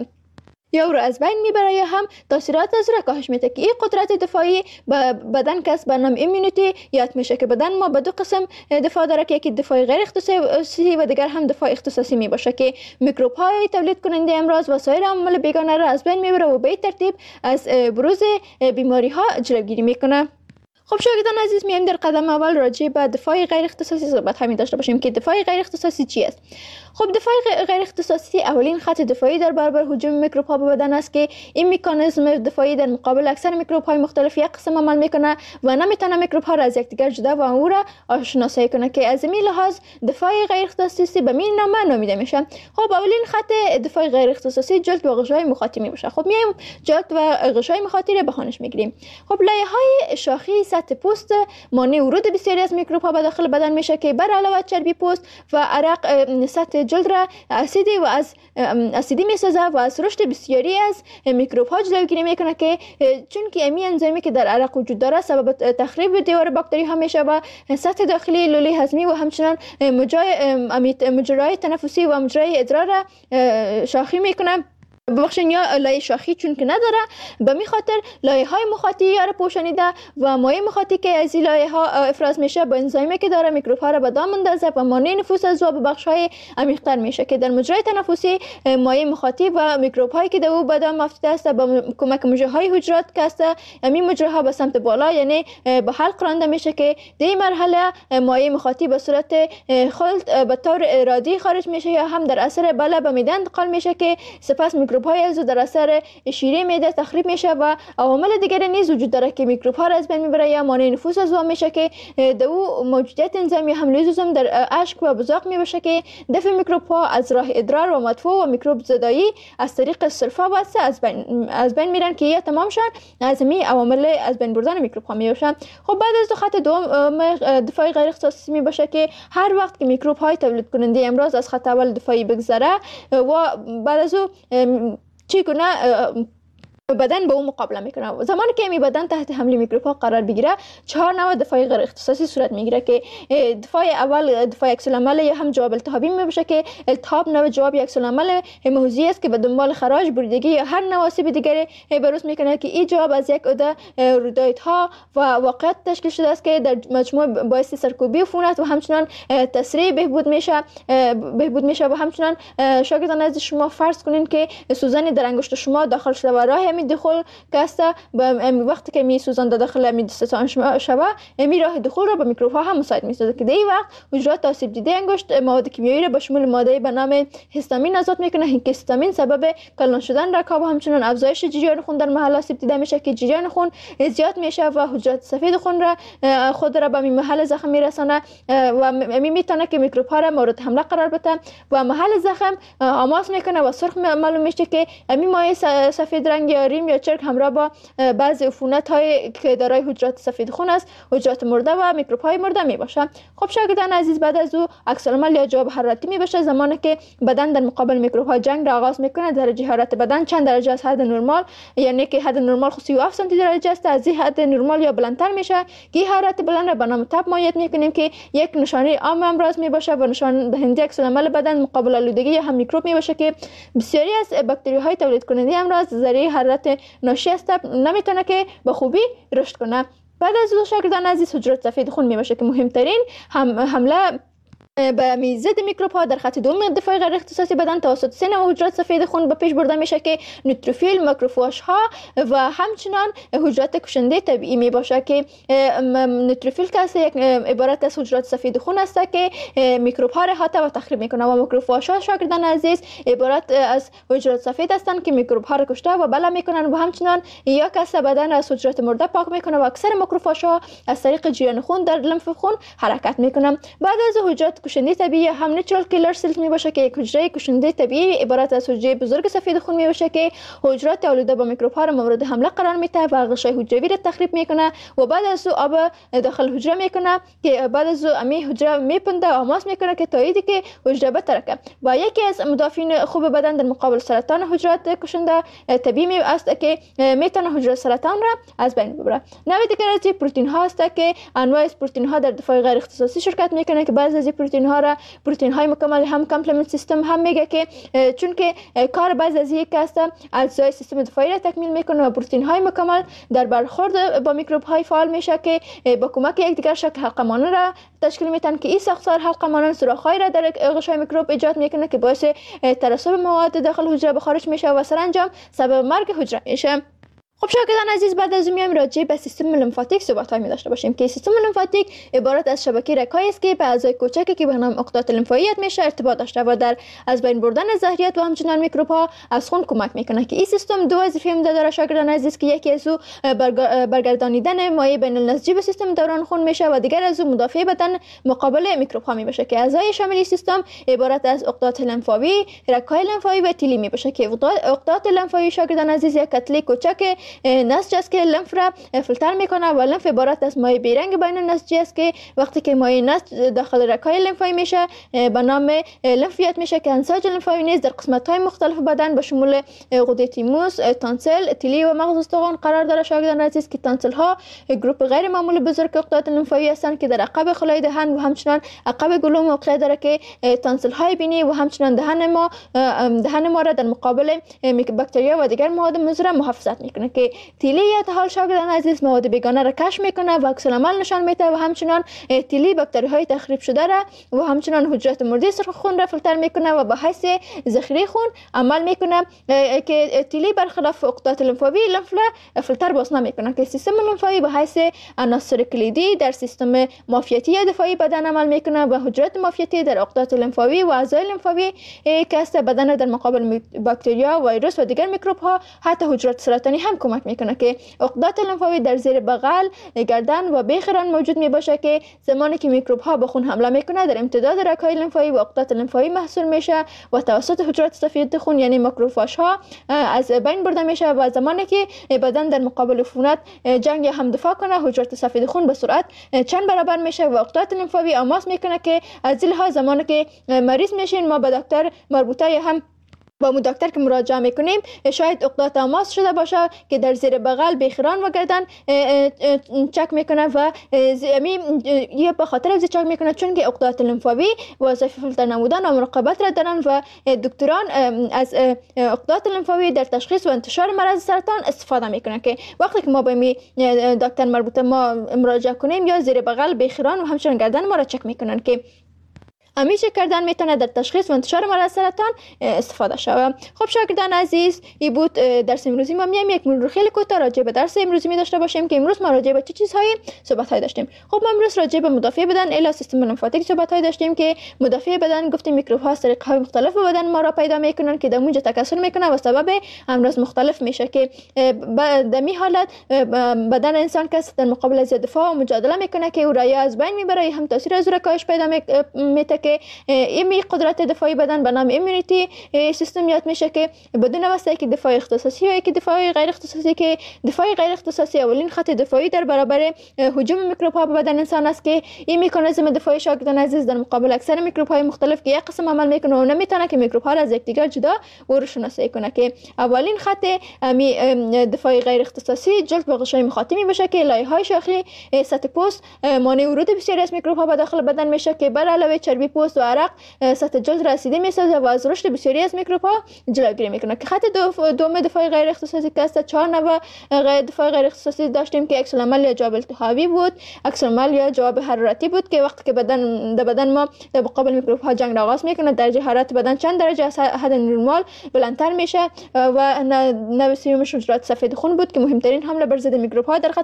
یا او را از بین میبره یا هم تاثیرات از او را کاهش میده که این قدرت دفاعی بدن کسب به نام ایمونیتی یاد میشه که بدن ما به دو قسم دفاع داره که یکی دفاع غیر اختصاصی و دیگر هم دفاع اختصاصی میباشه که میکروب های تولید کننده امراض و سایر عوامل بیگانه را از بین میبره و به این ترتیب از بروز بیماری ها جلوگیری میکنه. خب شاگردان عزیز، میایم در قدم اول راجع به دفاع غیر اختصاصی صحبت همین داشته باشیم که دفاع غیر اختصاصی چی است. خب دفاع غیر اختصاصی اولین خط دفاعی در برابر هجوم میکروب ها به بدن است که این مکانیزم دفاعی در مقابل اکثر میکروب های مختلف یک قسم عمل میکنه و نمیتونه میکروب ها را از یکدیگر جدا و او را شناسایی کنه که از این لحاظ دفاع غیر اختصاصی به این نام نامیده میشه. خب اولین خط دفاع غیر اختصاصی جلد و غشای مخاطی میشه. خب میایم جلد و غشای مخاطی را به خانش میگیریم. خب لایه های شاخی سطح پوست مانع ورود بسیاری از میکروب ها به داخل بدن میشه که بر علاوه چربی پوست و عرق سطح جلد را اسیدی و از اسیدی میسازه و از رشد بسیاری از میکروب ها جلوگیری میکنه که چون که امی انزیمی که در عرق وجود داره سبب تخریب دیوار باکتری ها میشه و سطح داخلی لوله هضمی و همچنان مجرای تنفسی و مجرای ادرار را شاخی میکنه. ببخشید یا لایه شاخی چون که نداره به می خاطر لایه های مخاطی یا را پوشانیده و مایع مخاطی که از این لایه ها افراز میشه با انزیمی که داره میکروب ها را به دام اندازه و مانع نفوذ از او به بخش های عمیق‌تر میشه که در مجرای تنفسی مایع مخاطی و میکروب هایی که در او به دام افتاده است با کمک مجرا های حجرات که است همین مجراها به سمت بالا یعنی به حلق رانده میشه که در این مرحله مایع مخاطی به صورت خلط به طور ارادی خارج میشه یا هم در اثر بالا به معده انتقال میشه که سپس میکروب های از در اثر شیره معده تخریب میشه و عوامل دیگری نیز وجود داره که میکروب ها را از بین میبره یا مانع نفوذ از او میشه که در او موجودیت انزیم یا هم لیزوزوم در اشک و بزاق میباشه که دفع میکروب ها از راه ادرار و مدفوع و میکروب زدایی از طریق سلفا واسه از بین میرن که یا تمام شن از می عوامل از بین بردن میکروب ها میباشن. خب بعد از دو خط دوم دفاع غیر اختصاصی میباشه که هر وقت که میکروب های تولید کننده امراض از خط اول دفاعی بگذره و بعد از او چگونه بدن با اون مقابله میکنه. زمانی که می بدن تحت حمله میکروب ها قرار بگیره 4 نوع دفاع غیر اختصاصی صورت میگیره که دفاع اول دفاع عکس العمل یا هم جواب التهابی میباشه که التهاب نوع جواب عکس العمل هیموزی است که به دنبال خراش، بریدگی یا هر نوع آسیب دیگری بروز میکنه که این جواب از یک عده رویدادها و واقعیت تشکیل شده است که در مجموع باعث سرکوبی عفونت و همچنان تسریع بهبود میشه و همچنان شاگردان از شما فرض کنین که سوزن در انگشت شما داخل شده و راه همین دخول کاسته وقتی که می سوزان داخل می دستتان شبه می راه دخول را به میکروب ها هم مساعد میسازه که در این وقت حجرات آسیب دیده انگشت مواد کیمیایی را به شمول ماده به نام هیستامین آزاد میکنه که هیستامین سبب کلان شدن رکاب و همچنان افزایش جریان خون در محل آسیب دیده میشه که جریان خون زیاد میشه و حجرات سفید خون را خود را به محل زخم میرسانه و میتونه که میکروب ها را مورد حمله قرار بده و محل زخم آماس میکنه و سرخ معلوم میشه که امی مایع سفید رنگ یا ریم یا چرک همراه با بعضی عفونت های که دارای حجرات سفید خون است، حجرات مرده و میکروب های مرده می باشه. خب شاگردان عزیز، بعد از او عکس العمل یا جواب حرارتی می باشه زمانی که بدن در مقابل میکروب ها جنگ را آغاز میکنه. درجه حرارت بدن چند درجه از حد نرمال، یعنی که حد نرمال 37 سانتی درجه است، از این حد نرمال یا بلندتر میشه که حرارت بلند را به نام تب مایع میکنیم که یک نشانه عام امراض می باشه و نشان دهنده عکس العمل بدن مقابل آلودگی یا هم میکروب می باشه که بسیاری از باکتری های تولید کننده امراض ذریعه حرارت ناشی از تب نمیتونه که به خوبی رشد کنه. بعد از او شاگردان عزیز حجرات سفید خون می باشه که مهمترین حمله به ضد میکروب ها در خط دوم دفاع غیر اختصاصی بدن توسط 3 نوع حجرات سفید خون به پیش برده میشه که نوتروفیل، ماکروفاژ ها و همچنان حجرات کشنده طبیعی می باشه که نوتروفیل که یک عبارت از حجرات سفید خون است که میکروب ها را احاطه و تخریب میکنه و ماکروفاژ ها شاگردان عزیز عبارت از حجرات سفید هستند که میکروب ها را کشته و بله میکنن و همچنان یا کاسه بدن از حجرات مرده پاک میکنه و اکثر ماکروفاژ ها از طریق جریان خون در لمف خون حرکت میکنن. بعد از حجرات کشنده طبیعی هم نیچرال کیلر سلز می باشه که یک حجره کشنده طبیعی عبارت از حجره بزرگ سفید خون می باشه که حجرات آلوده با میکروب ها را مورد حمله قرار میده و غشای حجروی را تخریب میکنه و بعد از او آب داخل حجره میکنه که بعد از او امی حجره میپنده و آماس میکنه که تاییدی که حجره بترکه و یکی از مدافعین خوب بدن در مقابل سرطان حجرات کشنده طبیعی است که میتونه حجره سرطان را از بین ببره. نوع دیگر از پروتئین ها است که انواع از پروتئین ها در دفاع غیر اختصاصی شرکت میکنه که بعضی از پروتئین ها را پروتئین های مکمل هم کامپلمنت سیستم هم میگه که چون که کار بعضی از یک است اجزای سیستم دفاعی را تکمیل میکنه و پروتئین های مکمل در برخورد با میکروب های فعال میشه که با کمک یکدیگر شکل حلقه مانند را تشکیل میدن که این ساختار حلقه مانند سوراخ های را در غشای میکروب ایجاد میکنه که باعث ترسب مواد داخل حجره به خارج میشه و سرانجام سبب مرگ حجره میشه. خب شاگردان عزیز، بعد از میایم راجع به سیستم لمفاتیک صحبت می داشته باشیم که سیستم لمفاتیک عبارت از شبکه رگ‌هایی است که به اعضای کوچکی که به نام عقدات لمفاویت میشه ارتباط داشته و در از بین بردن زهریات و همچنان میکروب ها از خون کمک میکنه که این سیستم دو وظیفه داره شاگردان عزیز که یکی از او برگردانیدن مایع بین النسجی به سیستم دوران خون میشه و دیگر از او مدافع بدن مقابل میکروب ها میشه که اعضای شامل سیستم عبارت از عقدات لمفاوی، رگ‌های لمفاوی و تیلی میشه که عقدات لمفاوی شاگردان عزیز یک کتله کوچک نسج است که لمف را فیلتر میکنه و لمف عبارت از مایع بیرنگ بین النسجی است که وقتی که مایع نسج داخل رگ‌های لمفاوی میشه به نام لمفیت میشه که انساج لمفاوی نیز در قسمت‌های مختلف بدن به شمول غده تیموس، تانسل، تیلی و مغز استخوان قرار داره شاگردان عزیز که تانسل ها گروپ غیر معمولی بزرگ عقدات لمفاوی هستند که در عقب خلای دهن و همچنان عقب گلو موقع داره که تانسل های بینی و همچنان دهن ما را در مقابل باکتریا و دیگر مواد مضر محافظت میکنه که تیلی حال شاگردان عزیز مواد بیگانه را کشف میکنه و عکس العمل نشان میده و همچنان تیلی باکتری های تخریب شده را و همچنان حجرات مرده سرخ خون را فیلتر میکنه و به حیث ذخیره خون عمل میکنه که تیلی برخلاف عقدات لمفاوی لمف را فیلتر باز نمیکنه که سیستم لمفاوی به حیث عناصر کلیدی در سیستم معافیتی یا دفاعی بدن عمل میکنه و حجرات معافیتی در عقدات لمفاوی و اعضای لمفاوی که است بدن در مقابل باکتریا، ویروس و دیگر میکروب ها حتی حجرات سرطانی هم کمک میکنه که عقدات لمفاوی در زیر بغل، گردن و بیخران موجود می باشه که زمانی که میکروب ها به خون حمله میکنه در امتداد رگ‌های لمفاوی و عقدات لمفاوی محصول میشه و توسط حجرات سفید خون یعنی ماکروفاژ ها از بین برده میشه و زمانی که بدن در مقابل عفونت جنگ یا هم دفاع کنه حجرات سفید خون به سرعت چند برابر میشه و عقدات لمفاوی آماس میکنه که از این لحاظ زمانی که مریض میشین ما به دکتر مربوطه یا هم با دکتر که مراجعه میکنیم شاید عقدات آماس شده باشه که در زیر بغل بیخران و گردن چک میکنه و یه به خاطر از چک میکنه چون که عقدات لمفاوی وظیفه فیلتر نمودن و مراقبت را دارن و دکتران از عقدات لمفاوی در تشخیص و انتشار مرض سرطان استفاده میکنن که وقتی که ما به دکتر مربوطه ما مراجعه کنیم یا زیر بغل بیخران و همچنین گردن ما را چک میکنن که همیشه کردن میتونه در تشخیص و انتشار مرض سرطان استفاده شود. خب شاگردان عزیز، این بود درس امروزی ما. میایم یک مرور خیلی کوتاه راجع به درس امروزی می داشته باشیم که امروز ما راجع به چه چیزهایی صحبت‌های داشتیم. خب ما امروز راجع به مدافع بدن الی سیستم لمفاتیک صحبت‌های داشتیم که مدافع بدن گفتیم میکروب ها از طریق‌های مختلف به بدن ما را پیدا میکنن که در اونجا تکثر میکنه و سبب امراض مختلف میشه که در می حالت بدن انسان کس در مقابل از دفاع و مجادله میکنه که او را از بین میبره، هم تاثیر از کاهش پیدا میته که این قدرت دفاعی بدن به نام ایمونیتی سیستم یاد میشه که بدون واسطه که دفاع اختصاصی و که دفاع غیر اختصاصی که دفاع غیر اختصاصی اولین خط دفاعی در برابر هجوم میکروب ها به بدن انسان است که این مکانیزم دفاعی شاگردان عزیز در مقابل اکثر میکروب های مختلف که یک قسم عمل میکنه و نمیتونه که میکروب ها را از یکدیگر جدا و رو شناسایی کنه که اولین خط دفاعی غیر اختصاصی جلد به غشای مخاطی میشه که لایه های شاخی سطح پوست مانع ورود بسیاری از میکروب ها به داخل بدن میشه که بر علاوه چربی پوست و عرق سطح جلد رسیده میسازه و از رشد بسیاری از میکروب ها جلوگیری میکنه که خط دوم دفاع غیر اختصاصی که است 4 نوع دفاع غیر اختصاصی داشتیم که عکس العمل یا جواب التهابی بود، عکس العمل یا جواب حرارتی بود که وقتی که بدن ما در مقابل میکروب ها جنگ آغاز میکنه درجه حرارت بدن چند درجه از حد نرمال بلندتر میشه و نوع سومش حجرات سفید خون بود که مهمترین حمله بر ضد میکروب ها در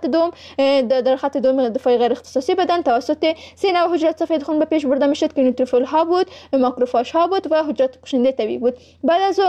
خط دوم دفاع غیر اختصاصی بدن توسط 3 نوع حجرات سفید خون به پیش برده میشد که نیوتروفیل ها بود، ماکروفاژ ها بود و حجرات کشنده طبیعی بود. بعد از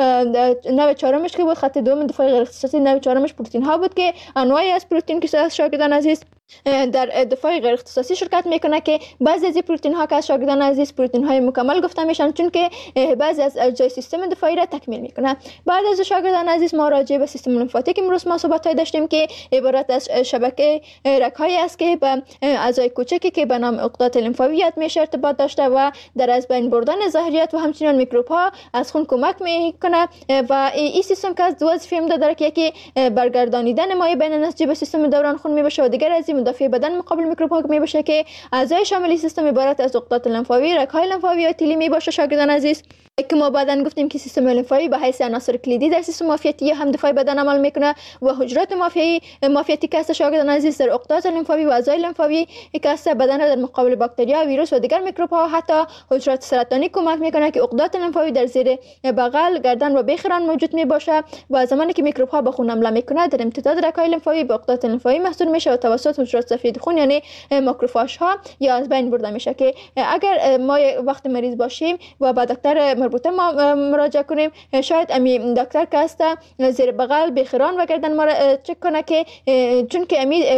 نوع چهارمش که بود خط دوم دفاع غیر اختصاصی، نوع چهارمش پروتئین ها بود که انواعی از پروتئین که شاگردان عزیز در دفاع غیر اختصاصی شرکت میکنه که بعضی از پروتئین ها که از شاگردان عزیز پروتئین های مکمل گفته میشن چون که بعضی از اجزای سیستم دفاعی را تکمیل میکنه. بعد از شاگردان عزیز ما راجع به سیستم لمفاتیک امروز ما صحبت داشتیم که عبارت از شبکه رگ‌هایی است که به اعضای کوچکی که به نام عقدات لمفاوی میشه ارتباط داشته و در از بین بردن ظاهریت و همچنین میکروب ها از خون کمک میکنه و این سیستم که از دو وظیفه داره که یکی برگردانیدن مایع بین نسجی به سیستم دوران خون میباشه و دیگر از مدافع بدن مقابل میکروب ها میباشه که اعضای شامل سیستم عبارت از عقدات لمفاوی، رگ‌های لمفاوی و تیلی میباشه شاگردان عزیز که ما بعداً گفتیم که سیستم لمفاوی به حیث عناصر کلیدی در سیستم معافیتی هم دفاعی بدن عمل میکنه و حجرات معافیتی که است شاگردان عزیز در عقدات لمفاوی و اعضای لمفاوی که است بدن را در مقابل باکتریا، ویروس و دیگر میکروب ها حتی حجرات سرطانی کمک میکنه که عقدات لمفاوی در زیر بغل، گردن و بیخران موجود میباشه و زمانی که میکروب ها به خون حمله میکنه در امتداد رگ‌های لمفاوی به عقدات لمفاوی محصول میشه و توسط حجرات سفید خون یعنی ماکروفاژ ها یا از بین برده میشه که اگر ما وقت مریض باشیم و با دکتر مربوطه ما مراجعه کنیم شاید امی دکتر که است زیر بغل بیخران و گردن ما را چک کنه که چون که امی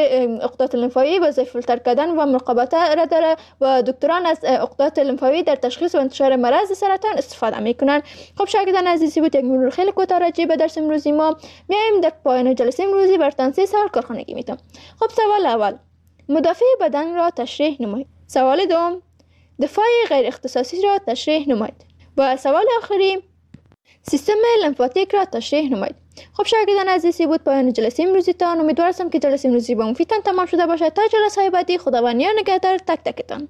عقدات لمفاوی وظیفه فیلتر کردن و مراقبت را داره و دکتران از عقدات لمفاوی در تشخیص و انتشار مرض سرطان استفاده میکنن. خب شاگردان عزیزی بود یک مرور خیلی کوتاه راجع به درس امروزی ما. میایم در پایان جلسه امروزی برتان 3 سوال کارخانگی میتونم. خب سوال اول، مدافع بدن را تشریح نمایید. سوال دوم، دفاع غیر اختصاصی را تشریح نمایید. و سوال آخری، سیستم لمفاتیک را تشریح نمایید. خب شاگردان عزیزی بود پایان جلسه امروزی تان. امیدوار هستم که جلسه امروزی با مفیدتان تمام شده باشد. تا جلسه های بعدی خداوند نگهدار تک تکتان.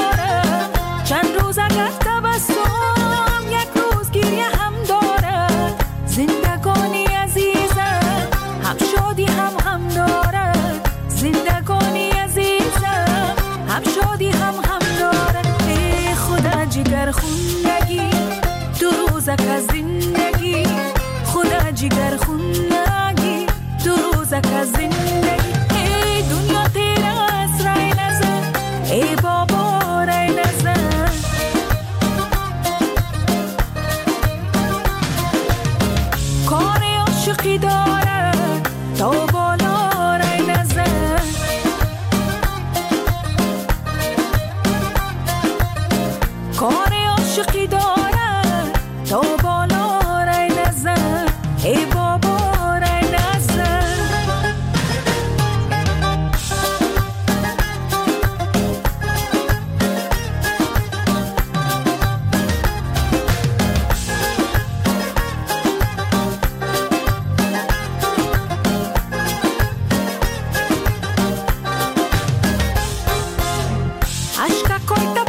چند روز اگر تبسم یک روز گریه هم داره عاشقی داره تا بالا رای نزن ای بابا رای نزن عشق کوی